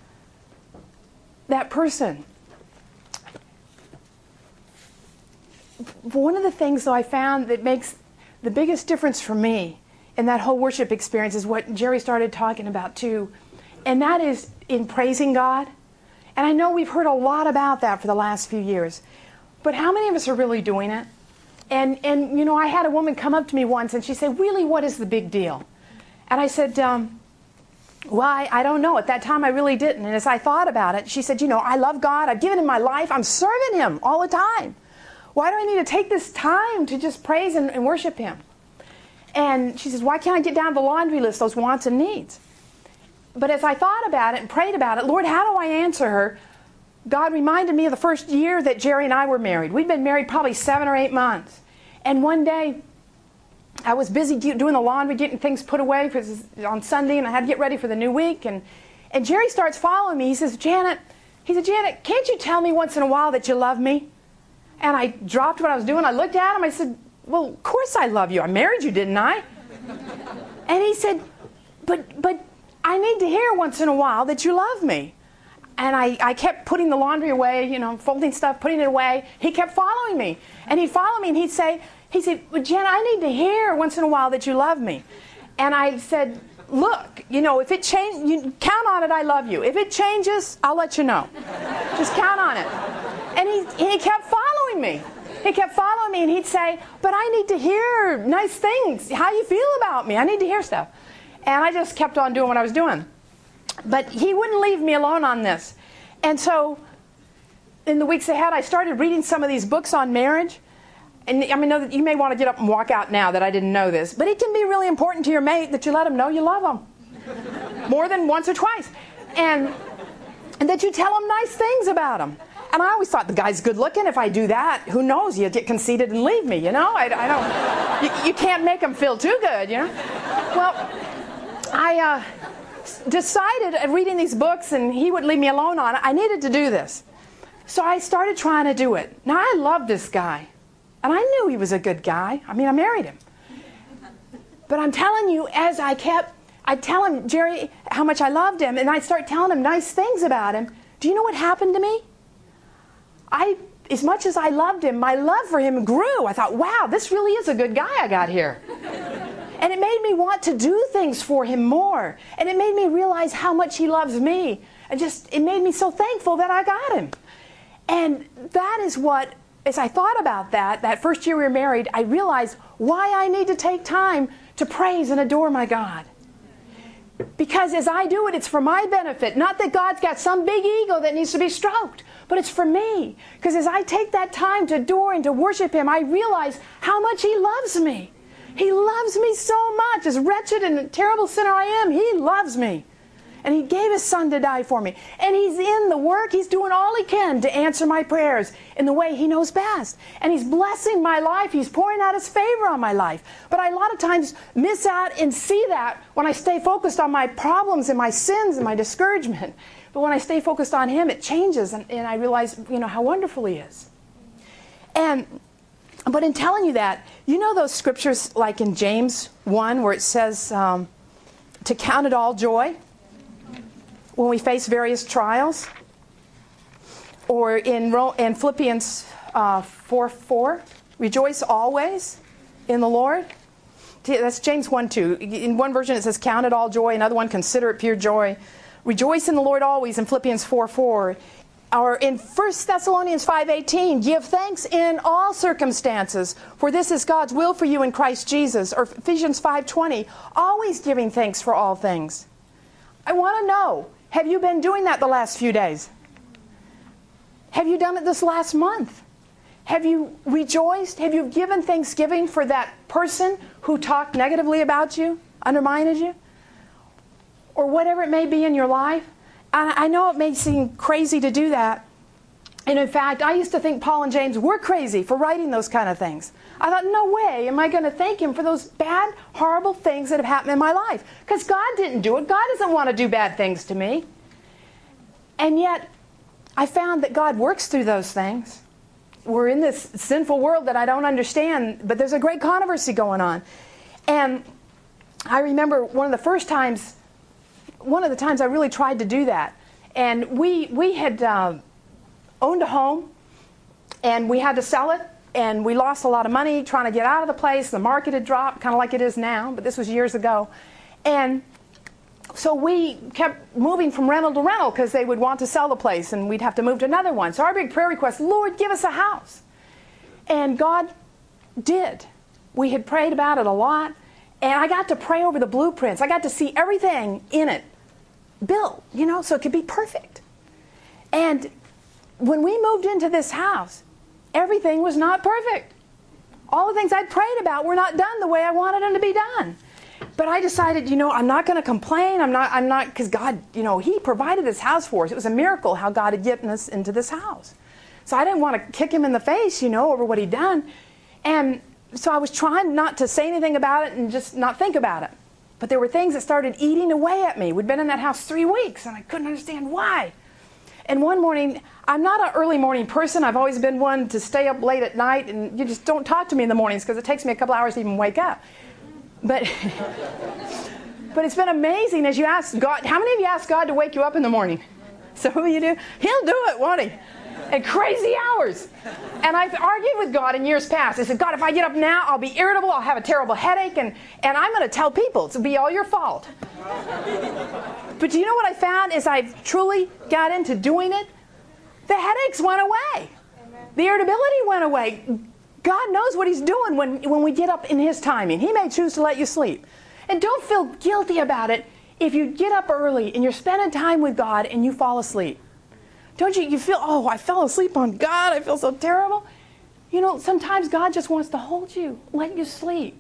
that person. One of the things, though, I found that makes the biggest difference for me in that whole worship experience is what Jerry started talking about too, and that is in praising God. And I know we've heard a lot about that for the last few years, but how many of us are really doing it? And you know, I had a woman come up to me once and she said, really, what is the big deal? And I said, well, I don't know. At that time, I really didn't. And as I thought about it, she said, you know, I love God. I've given Him my life. I'm serving Him all the time. Why do I need to take this time to just praise and worship Him? And she says, why can't I get down the laundry list, those wants and needs? But as I thought about it and prayed about it, Lord, how do I answer her? God reminded me of the first year that Jerry and I were married. We'd been married probably 7 or 8 months. And one day, I was busy doing the laundry, getting things put away because it was on Sunday, and I had to get ready for the new week. And Jerry starts following me. He says, Janet, can't you tell me once in a while that you love me? And I dropped what I was doing. I looked at him. I said, well, of course I love you. I married you, didn't I? And he said, but I need to hear once in a while that you love me. And I kept putting the laundry away, you know, folding stuff, putting it away. He kept following me. And he'd follow me and he said, well, Jen, I need to hear once in a while that you love me. And I said, look, you know, if it changes, you count on it, I love you. If it changes, I'll let you know. Just count on it. And he kept following me. He kept following me and he'd say, but I need to hear nice things. How you feel about me? I need to hear stuff. And I just kept on doing what I was doing. But he wouldn't leave me alone on this. And so in the weeks ahead, I started reading some of these books on marriage. And I mean, you may want to get up and walk out now that I didn't know this, but it can be really important to your mate that you let him know you love him. More than once or twice. And that you tell him nice things about him. And I always thought, the guy's good looking. If I do that, who knows? You'll get conceited and leave me, you know? I don't. You can't make him feel too good, you know? Well, I decided, reading these books, and he wouldn't leave me alone on it, I needed to do this. So I started trying to do it. Now, I love this guy. And I knew he was a good guy. I mean, I married him. But I'm telling you, as I'd tell him, Jerry, how much I loved him, and I'd start telling him nice things about him. Do you know what happened to me? As much as I loved him, my love for him grew. I thought, wow, this really is a good guy I got here. And it made me want to do things for him more. And it made me realize how much he loves me. And it made me so thankful that I got him. And that is what, as I thought about that first year we were married, I realized why I need to take time to praise and adore my God. Because as I do it, it's for my benefit. Not that God's got some big ego that needs to be stroked, but it's for me. Because as I take that time to adore and to worship Him, I realize how much He loves me. He loves me so much. As wretched and terrible sinner I am, He loves me. And He gave His Son to die for me. And He's in the work. He's doing all He can to answer my prayers in the way He knows best. And He's blessing my life. He's pouring out His favor on my life. But I a lot of times miss out and see that when I stay focused on my problems and my sins and my discouragement. But when I stay focused on Him, it changes. And I realize, you know, how wonderful He is. But in telling you that, you know those scriptures like in James 1 where it says to count it all joy when we face various trials? Or in Philippians 4:4, rejoice always in the Lord. That's James 1:2. In one version it says count it all joy. Another one, consider it pure joy. Rejoice in the Lord always in Philippians 4:4. Or in 1 Thessalonians 5:18, give thanks in all circumstances, for this is God's will for you in Christ Jesus. Or Ephesians 5:20, always giving thanks for all things. I want to know, have you been doing that the last few days? Have you done it this last month? Have you rejoiced? Have you given thanksgiving for that person who talked negatively about you, undermined you? Or whatever it may be in your life? I know it may seem crazy to do that. And in fact, I used to think Paul and James were crazy for writing those kind of things. I thought, no way am I going to thank Him for those bad, horrible things that have happened in my life. Because God didn't do it. God doesn't want to do bad things to me. And yet, I found that God works through those things. We're in this sinful world that I don't understand, but there's a great controversy going on. And I remember one of the times I really tried to do that. And we had owned a home, and we had to sell it, and we lost a lot of money trying to get out of the place. The market had dropped, kind of like it is now, but this was years ago. And so we kept moving from rental to rental because they would want to sell the place, and we'd have to move to another one. So our big prayer request, Lord, give us a house. And God did. We had prayed about it a lot, and I got to pray over the blueprints. I got to see everything in it built, so it could be perfect. And when we moved into this house, everything was not perfect. All the things I'd prayed about were not done the way I wanted them to be done. But I decided, I'm not going to complain. I'm not, because God, He provided this house for us. It was a miracle how God had gotten us into this house. So I didn't want to kick Him in the face, over what He'd done. And so I was trying not to say anything about it and just not think about it. But there were things that started eating away at me. We'd been in that house 3 weeks, and I couldn't understand why. And one morning, I'm not an early morning person. I've always been one to stay up late at night, and you just don't talk to me in the mornings because it takes me a couple hours to even wake up. But it's been amazing as you ask God. How many of you ask God to wake you up in the morning? Some of you do. He'll do it, won't He? At crazy hours. And I've argued with God in years past. I said, God, if I get up now, I'll be irritable, I'll have a terrible headache, and I'm going to tell people it'll be all your fault. But do you know what I found as I truly got into doing it? The headaches went away. The irritability went away. God knows what He's doing when we get up in His timing. He may choose to let you sleep. And don't feel guilty about it if you get up early and you're spending time with God and you fall asleep. Don't you feel, I fell asleep on God, I feel so terrible. Sometimes God just wants to hold you, let you sleep.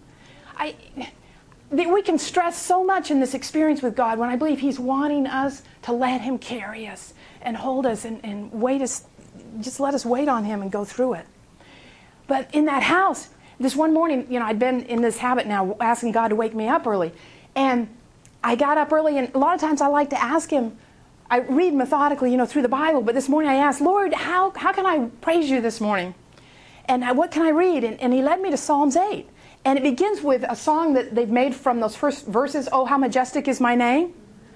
We can stress so much in this experience with God when I believe He's wanting us to let Him carry us and hold us and wait us, just let us wait on Him and go through it. But in that house, this one morning, I'd been in this habit now, asking God to wake me up early. And I got up early, and a lot of times I like to ask Him, I read methodically, through the Bible, but this morning I asked, Lord, how can I praise You this morning? And what can I read? And He led me to Psalms 8. And it begins with a song that they've made from those first verses, Oh, how majestic is my name.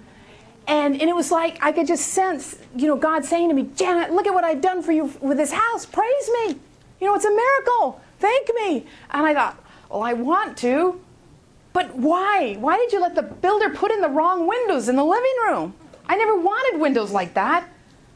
And it was like I could just sense, God saying to me, Janet, look at what I've done for you with this house. Praise me. It's a miracle. Thank me. And I thought, well, I want to, but why? Why did you let the builder put in the wrong windows in the living room? I never wanted windows like that.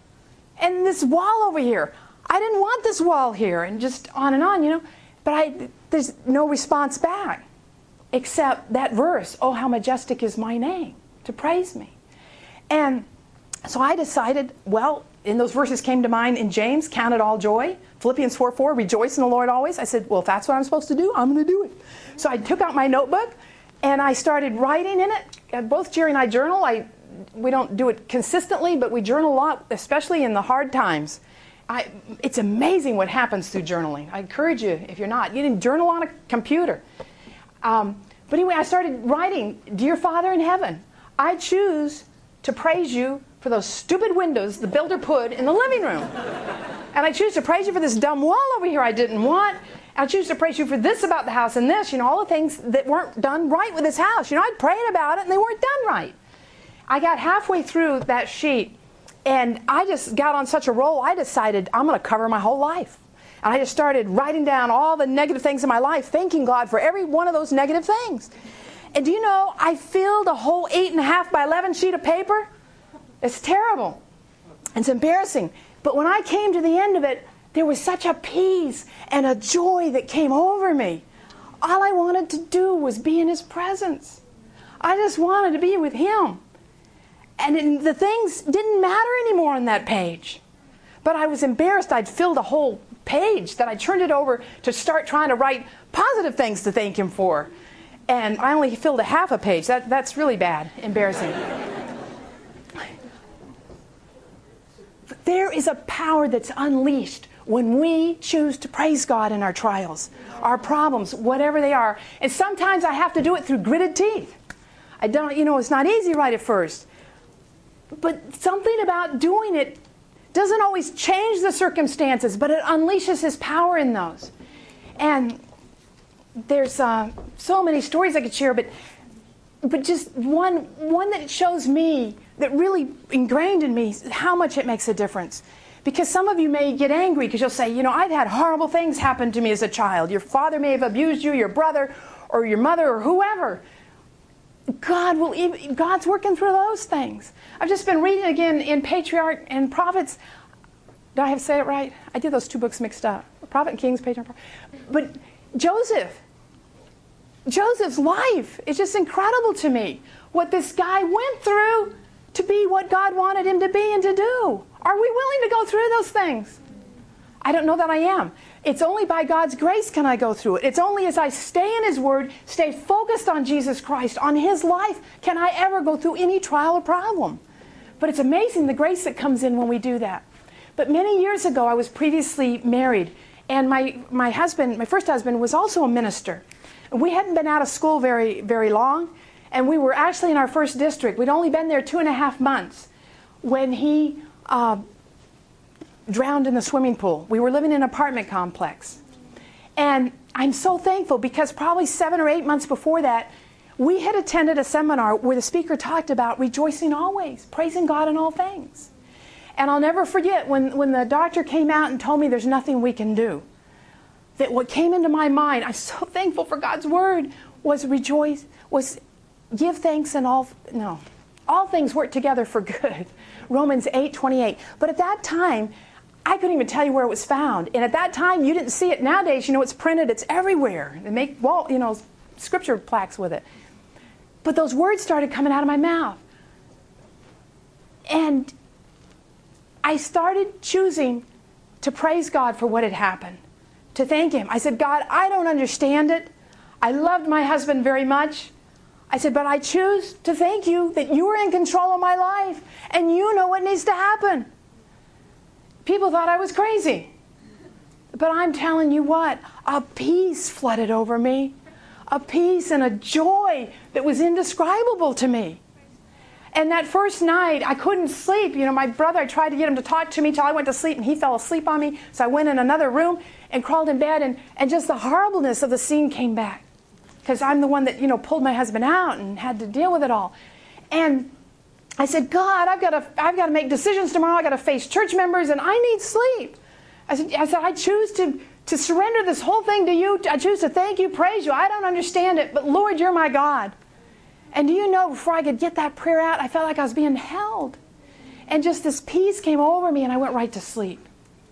And this wall over here, I didn't want this wall here, and just on and on, But there's no response back, except that verse, oh, how majestic is my name, to praise me. And so I decided, and those verses came to mind in James, count it all joy. Philippians 4:4, rejoice in the Lord always. I said, if that's what I'm supposed to do, I'm going to do it. So I took out my notebook, and I started writing in it. Both Jerry and I journal. We don't do it consistently, but we journal a lot, especially in the hard times. It's amazing what happens through journaling. I encourage you, if you're not, you can journal on a computer. But anyway, I started writing, Dear Father in heaven, I choose to praise You for those stupid windows the builder put in the living room. And I choose to praise You for this dumb wall over here I didn't want. I choose to praise You for this about the house and this, all the things that weren't done right with this house. I'd prayed about it and they weren't done right. I got halfway through that sheet, and I just got on such a roll, I decided I'm going to cover my whole life. And I just started writing down all the negative things in my life, thanking God for every one of those negative things. And do you know, I filled a whole 8.5 by 11 sheet of paper. It's terrible. It's embarrassing. But when I came to the end of it, there was such a peace and a joy that came over me. All I wanted to do was be in His presence. I just wanted to be with Him. And the things didn't matter anymore on that page. But I was embarrassed. I'd filled a whole page that I turned it over to start trying to write positive things to thank Him for. And I only filled a half a page. That's really bad, embarrassing. There is a power that's unleashed when we choose to praise God in our trials, our problems, whatever they are. And sometimes I have to do it through gritted teeth. It's not easy right at first. But something about doing it doesn't always change the circumstances, but it unleashes His power in those. And there's so many stories I could share, but but just one that shows me, that really ingrained in me, how much it makes a difference. Because some of you may get angry because you'll say, you know, I've had horrible things happen to me as a child. Your father may have abused you, your brother, or your mother, or whoever. God's working through those things. I've just been reading again in Patriarch and Prophets. Do I have to say it right? I did those two books mixed up. Prophet and Kings, Patriarch and Prophet. But Joseph's life is just incredible to me. What this guy went through to be what God wanted him to be and to do. Are we willing to go through those things? I don't know that I am. It's only by God's grace can I go through it. It's only as I stay in His Word, stay focused on Jesus Christ, on His life, can I ever go through any trial or problem. But it's amazing the grace that comes in when we do that. But many years ago, I was previously married, and my husband, my first husband, was also a minister. We hadn't been out of school very, very long, and we were actually in our first district. We'd only been there 2.5 months when he drowned in the swimming pool. We were living in an apartment complex. And I'm so thankful because probably 7 or 8 months before that, we had attended a seminar where the speaker talked about rejoicing always, praising God in all things. And I'll never forget when the doctor came out and told me there's nothing we can do. That what came into my mind, I'm so thankful for God's Word, was rejoice, was give thanks and all things work together for good. Romans 8:28. But at that time, I couldn't even tell you where it was found. And at that time, you didn't see it. Nowadays, you know, it's printed, it's everywhere. They make, scripture plaques with it. But those words started coming out of my mouth. And I started choosing to praise God for what had happened, to thank Him. I said, God, I don't understand it. I loved my husband very much. I said, but I choose to thank you that you are in control of my life and you know what needs to happen. People thought I was crazy. But I'm telling you what, a peace flooded over me. A peace and a joy that was indescribable to me. And that first night, I couldn't sleep. You know, my brother, I tried to get him to talk to me till I went to sleep, and he fell asleep on me. So I went in another room and crawled in bed, and just the horribleness of the scene came back. Because I'm the one that, pulled my husband out and had to deal with it all. And I said, God, I've got to make decisions tomorrow. I've got to face church members, and I need sleep. I said, I choose to surrender this whole thing to you. I choose to thank you, praise you. I don't understand it, but Lord, you're my God. And do you know, before I could get that prayer out, I felt like I was being held. And just this peace came over me, and I went right to sleep.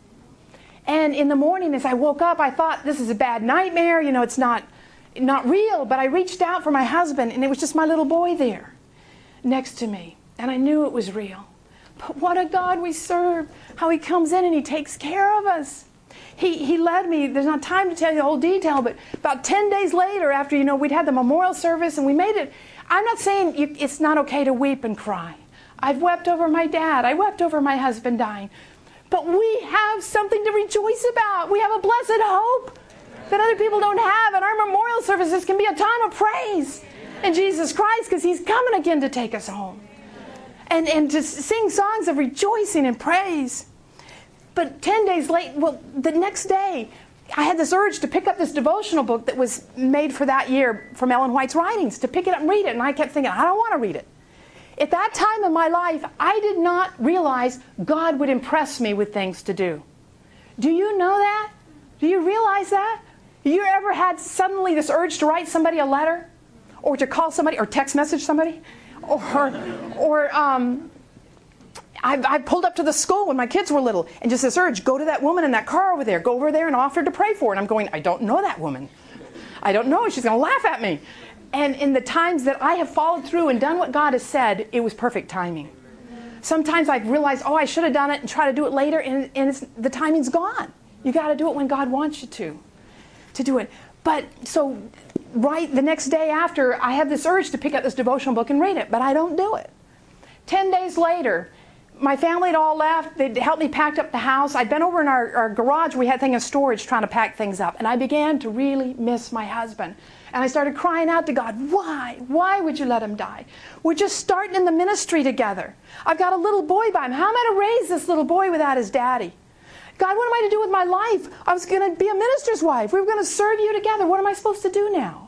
And in the morning, as I woke up, I thought, this is a bad nightmare. It's not real. But I reached out for my husband, and it was just my little boy there next to me. And I knew it was real. But what a God we serve. How He comes in and He takes care of us. He led me, there's not time to tell you the whole detail, but about 10 days later, after, we'd had the memorial service and we made it. I'm not saying it's not okay to weep and cry. I've wept over my dad. I wept over my husband dying. But we have something to rejoice about. We have a blessed hope that other people don't have. And our memorial services can be a time of praise in Jesus Christ because He's coming again to take us home. And to sing songs of rejoicing and praise. But 10 days late, the next day, I had this urge to pick up this devotional book that was made for that year from Ellen White's writings, to pick it up and read it. And I kept thinking, I don't want to read it. At that time in my life, I did not realize God would impress me with things to do. Do you know that? Do you realize that? Have you ever had suddenly this urge to write somebody a letter? Or to call somebody, or text message somebody? I pulled up to the school when my kids were little, and just this urge, go to that woman in that car over there. Go over there and offer to pray for her. And I'm going, I don't know that woman. I don't know. She's going to laugh at me. And in the times that I have followed through and done what God has said, it was perfect timing. Sometimes I've realized, I should have done it and try to do it later, and the timing's gone. You got to do it when God wants you to do it. But so right the next day after, I have this urge to pick up this devotional book and read it, but I don't do it. 10 days later, my family had all left. They'd helped me pack up the house. I'd been over in our garage. We had things in storage trying to pack things up. And I began to really miss my husband. And I started crying out to God, why? Why would you let him die? We're just starting in the ministry together. I've got a little boy by him. How am I to raise this little boy without his daddy? God, what am I to do with my life? I was going to be a minister's wife. We were going to serve you together. What am I supposed to do now?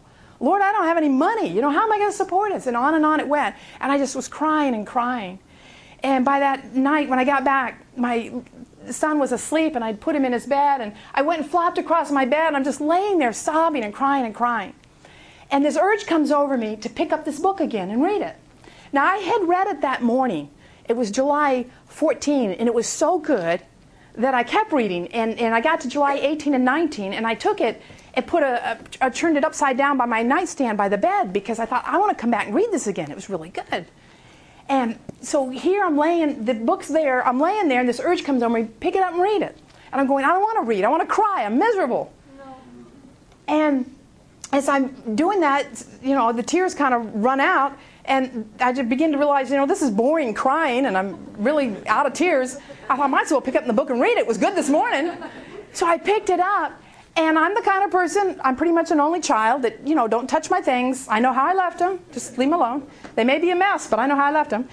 Lord, I don't have any money. You know, how am I going to support us? And on it went. And I just was crying and crying. And by that night, when I got back, my son was asleep, and I'd put him in his bed, and I went and flopped across my bed, and I'm just laying there sobbing and crying and crying. And this urge comes over me to pick up this book again and read it. Now, I had read it that morning. It was July 14, and it was so good that I kept reading. And I got to July 18 and 19, and I took it and I turned it upside down by my nightstand by the bed, because I thought, I want to come back and read this again. It was really good. And so here I'm laying, the book's there, I'm laying there, and this urge comes over me, pick it up and read it. And I'm going, I don't want to read, I want to cry, I'm miserable. No. And as I'm doing that, you know, the tears kind of run out, and I just begin to realize, you know, this is boring crying, and I'm really out of tears. I thought, I might as well pick up the book and read it. It was good this morning. So I picked it up, and I'm the kind of person, I'm pretty much an only child that, you know, don't touch my things. I know how I left them. Just leave them alone. They may be a mess, but I know how I left them.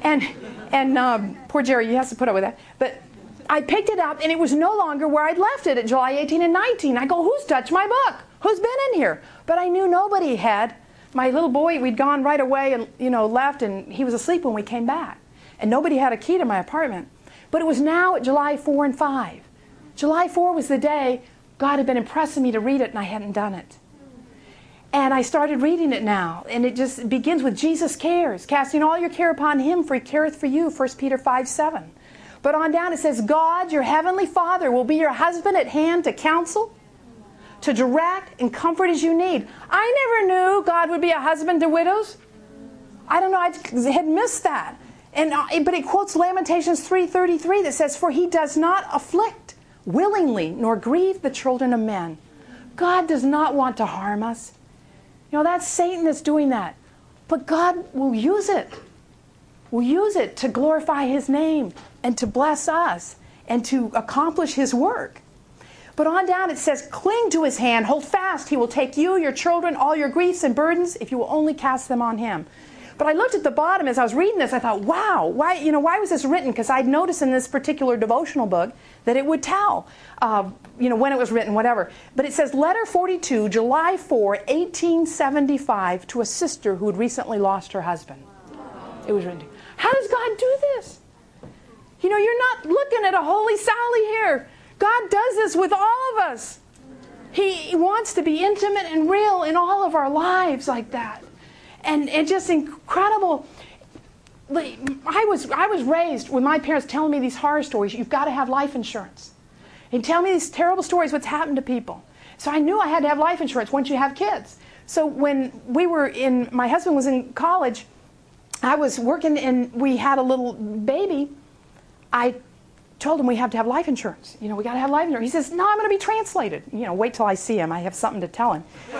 And poor Jerry, he has to put up with that. But I picked it up, and it was no longer where I'd left it at July 18 and 19. I go, who's touched my book? Who's been in here? But I knew nobody had. My little boy, we'd gone right away and, you know, left, and he was asleep when we came back. And nobody had a key to my apartment. But it was now at July 4 and 5. July 4 was the day God had been impressing me to read it, and I hadn't done it. And I started reading it now, and it just begins with Jesus cares, casting all your care upon Him, for He careth for you, 1 Peter 5:7. But on down it says, God, your heavenly Father, will be your husband at hand to counsel, to direct and comfort as you need. I never knew God would be a husband to widows. I don't know, I had missed that. But it quotes Lamentations 3:33 that says, for He does not afflict willingly, nor grieve the children of men. God does not want to harm us. You know, that's Satan that's doing that. But God will use it. Will use it to glorify His name and to bless us and to accomplish His work. But on down it says, cling to His hand, hold fast. He will take you, your children, all your griefs and burdens, if you will only cast them on Him. But I looked at the bottom as I was reading this. I thought, wow, why was this written? Because I'd noticed in this particular devotional book that it would tell, when it was written, whatever. But it says, letter 42, July 4, 1875, to a sister who had recently lost her husband. It was written. How does God do this? You know, you're not looking at a holy Sally here. God does this with all of us. He wants to be intimate and real in all of our lives like that. And just incredible. I was raised with my parents telling me these horror stories. You've got to have life insurance. And tell me these terrible stories, what's happened to people. So I knew I had to have life insurance once you have kids. So when my husband was in college, I was working and we had a little baby. I told him we have to have life insurance. You know, we got to have life insurance. He says, no, I'm going to be translated. You know, wait till I see him. I have something to tell him.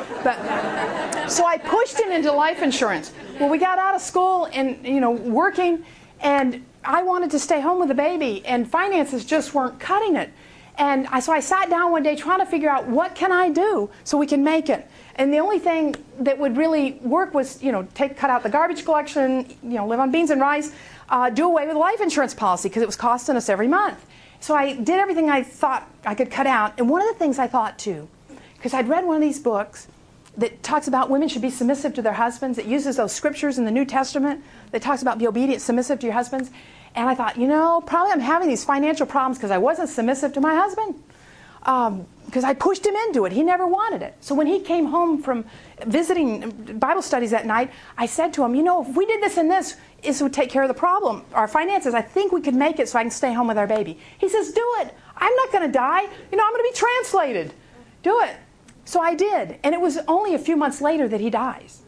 But so I pushed him into life insurance. Well, we got out of school and, you know, working, and I wanted to stay home with the baby, and finances just weren't cutting it. And so I sat down one day trying to figure out what can I do so we can make it. And the only thing that would really work was, you know, cut out the garbage collection, you know, live on beans and rice, do away with the life insurance policy because it was costing us every month. So I did everything I thought I could cut out. And one of the things I thought too, because I'd read one of these books that talks about women should be submissive to their husbands. It uses those scriptures in the New Testament that talks about be obedient, submissive to your husbands. And I thought, you know, probably I'm having these financial problems because I wasn't submissive to my husband. Because I pushed him into it. He never wanted it. So when he came home from visiting Bible studies that night, I said to him, you know, if we did this and this would take care of the problem. Our finances, I think we could make it so I can stay home with our baby. He says, do it. I'm not going to die. You know, I'm going to be translated. Do it. So I did. And it was only a few months later that he dies.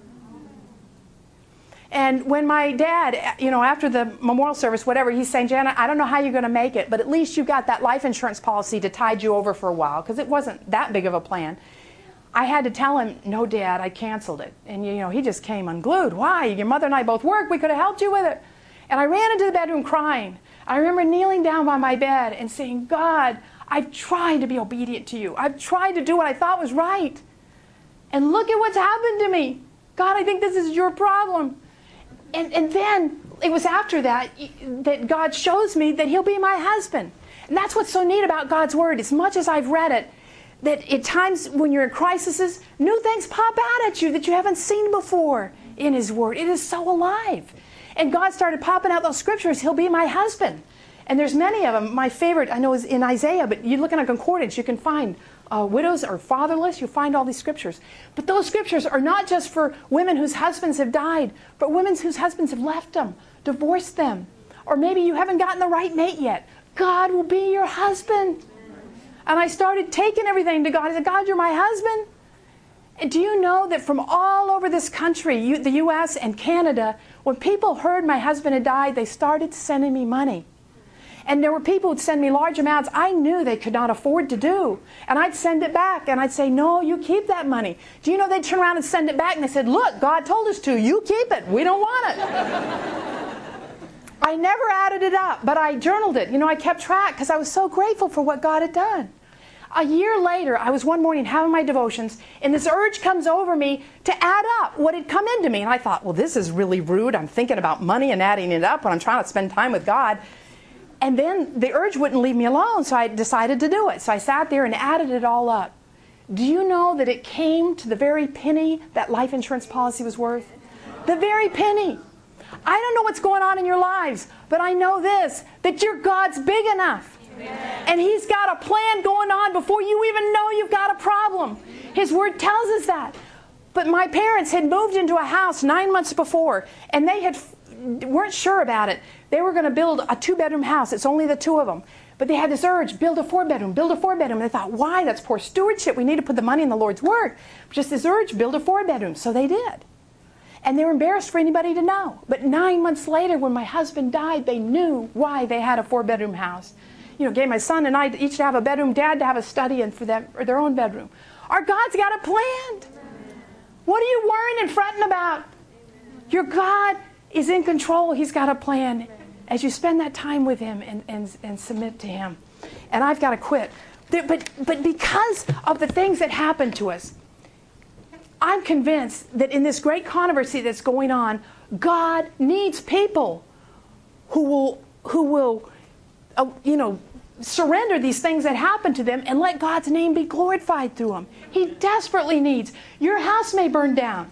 And when my dad, you know, after the memorial service, whatever, he's saying, Jana, I don't know how you're going to make it, but at least you got that life insurance policy to tide you over for a while, because it wasn't that big of a plan. I had to tell him, no, Dad, I canceled it. And, you know, he just came unglued. Why? Your mother and I both work. We could have helped you with it. And I ran into the bedroom crying. I remember kneeling down by my bed and saying, God, I've tried to be obedient to you. I've tried to do what I thought was right. And look at what's happened to me. God, I think this is your problem. And then it was after that that God shows me that He'll be my husband. And that's what's so neat about God's Word. As much as I've read it, that at times when you're in crises, new things pop out at you that you haven't seen before in His Word. It is so alive. And God started popping out those scriptures. He'll be my husband. And there's many of them. My favorite, I know, is in Isaiah, but you look in a concordance, you can find widows or fatherless. You find all these scriptures. But those scriptures are not just for women whose husbands have died, but women whose husbands have left them, divorced them. Or maybe you haven't gotten the right mate yet. God will be your husband. And I started taking everything to God. I said, God, you're my husband. And do you know that from all over this country, the U.S. and Canada, when people heard my husband had died, they started sending me money. And there were people who'd send me large amounts I knew they could not afford to do. And I'd send it back, and I'd say, no, you keep that money. Do you know they'd turn around and send it back, and they said, look, God told us to. You keep it. We don't want it. I never added it up, but I journaled it. You know, I kept track because I was so grateful for what God had done. A year later, I was one morning having my devotions, and this urge comes over me to add up what had come into me. And I thought, well, this is really rude. I'm thinking about money and adding it up when I'm trying to spend time with God. And then the urge wouldn't leave me alone, so I decided to do it. So I sat there and added it all up. Do you know that it came to the very penny that life insurance policy was worth? The very penny. I don't know what's going on in your lives, but I know this, that your God's big enough. And He's got a plan going on before you even know you've got a problem. His Word tells us that. But my parents had moved into a house 9 months before, and they weren't sure about it. They were going to build a 2-bedroom house. It's only the two of them. But they had this urge, build a 4-bedroom, build a 4-bedroom. And they thought, why? That's poor stewardship. We need to put the money in the Lord's Word. Just this urge, build a 4-bedroom. So they did. And they were embarrassed for anybody to know. But 9 months later, when my husband died, they knew why they had a 4-bedroom house. You know, gave my son and I each to have a bedroom, Dad to have a study, and for them, or their own bedroom. Our God's got a plan. What are you worrying and fretting about? Your God is in control. He's got a plan. As you spend that time with Him and submit to Him. And I've got to quit. But because of the things that happen to us, I'm convinced that in this great controversy that's going on, God needs people who will surrender these things that happen to them and let God's name be glorified through them. He desperately needs. Your house may burn down.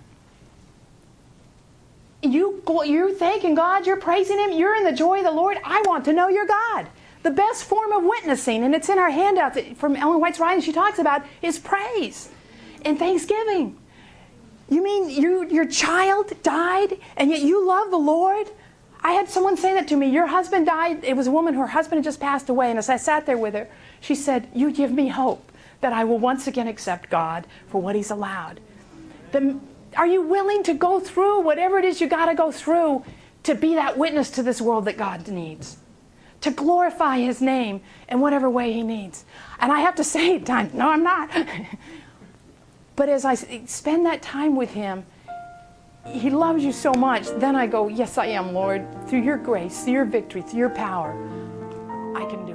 You're thanking God, you're praising Him, you're in the joy of the Lord. I want to know your God. The best form of witnessing, and it's in our handout from Ellen White's writing, she talks about, is praise and thanksgiving. You mean your child died and yet you love the Lord? I had someone say that to me. Your husband died. It was a woman, her husband had just passed away. And as I sat there with her, she said, you give me hope that I will once again accept God for what He's allowed. Are you willing to go through whatever it is you got to go through to be that witness to this world that God needs? To glorify His name in whatever way He needs. And I have to say at times, no, I'm not. But as I spend that time with Him, He loves you so much. Then I go, yes, I am, Lord. Through your grace, through your victory, through your power, I can do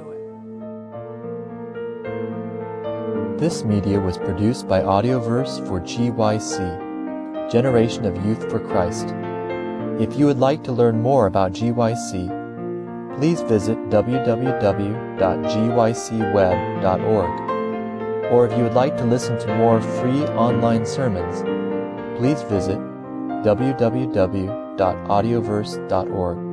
it. This media was produced by Audioverse for GYC, Generation of Youth for Christ. If you would like to learn more about GYC, please visit www.gycweb.org. Or if you would like to listen to more free online sermons, please visit www.audioverse.org.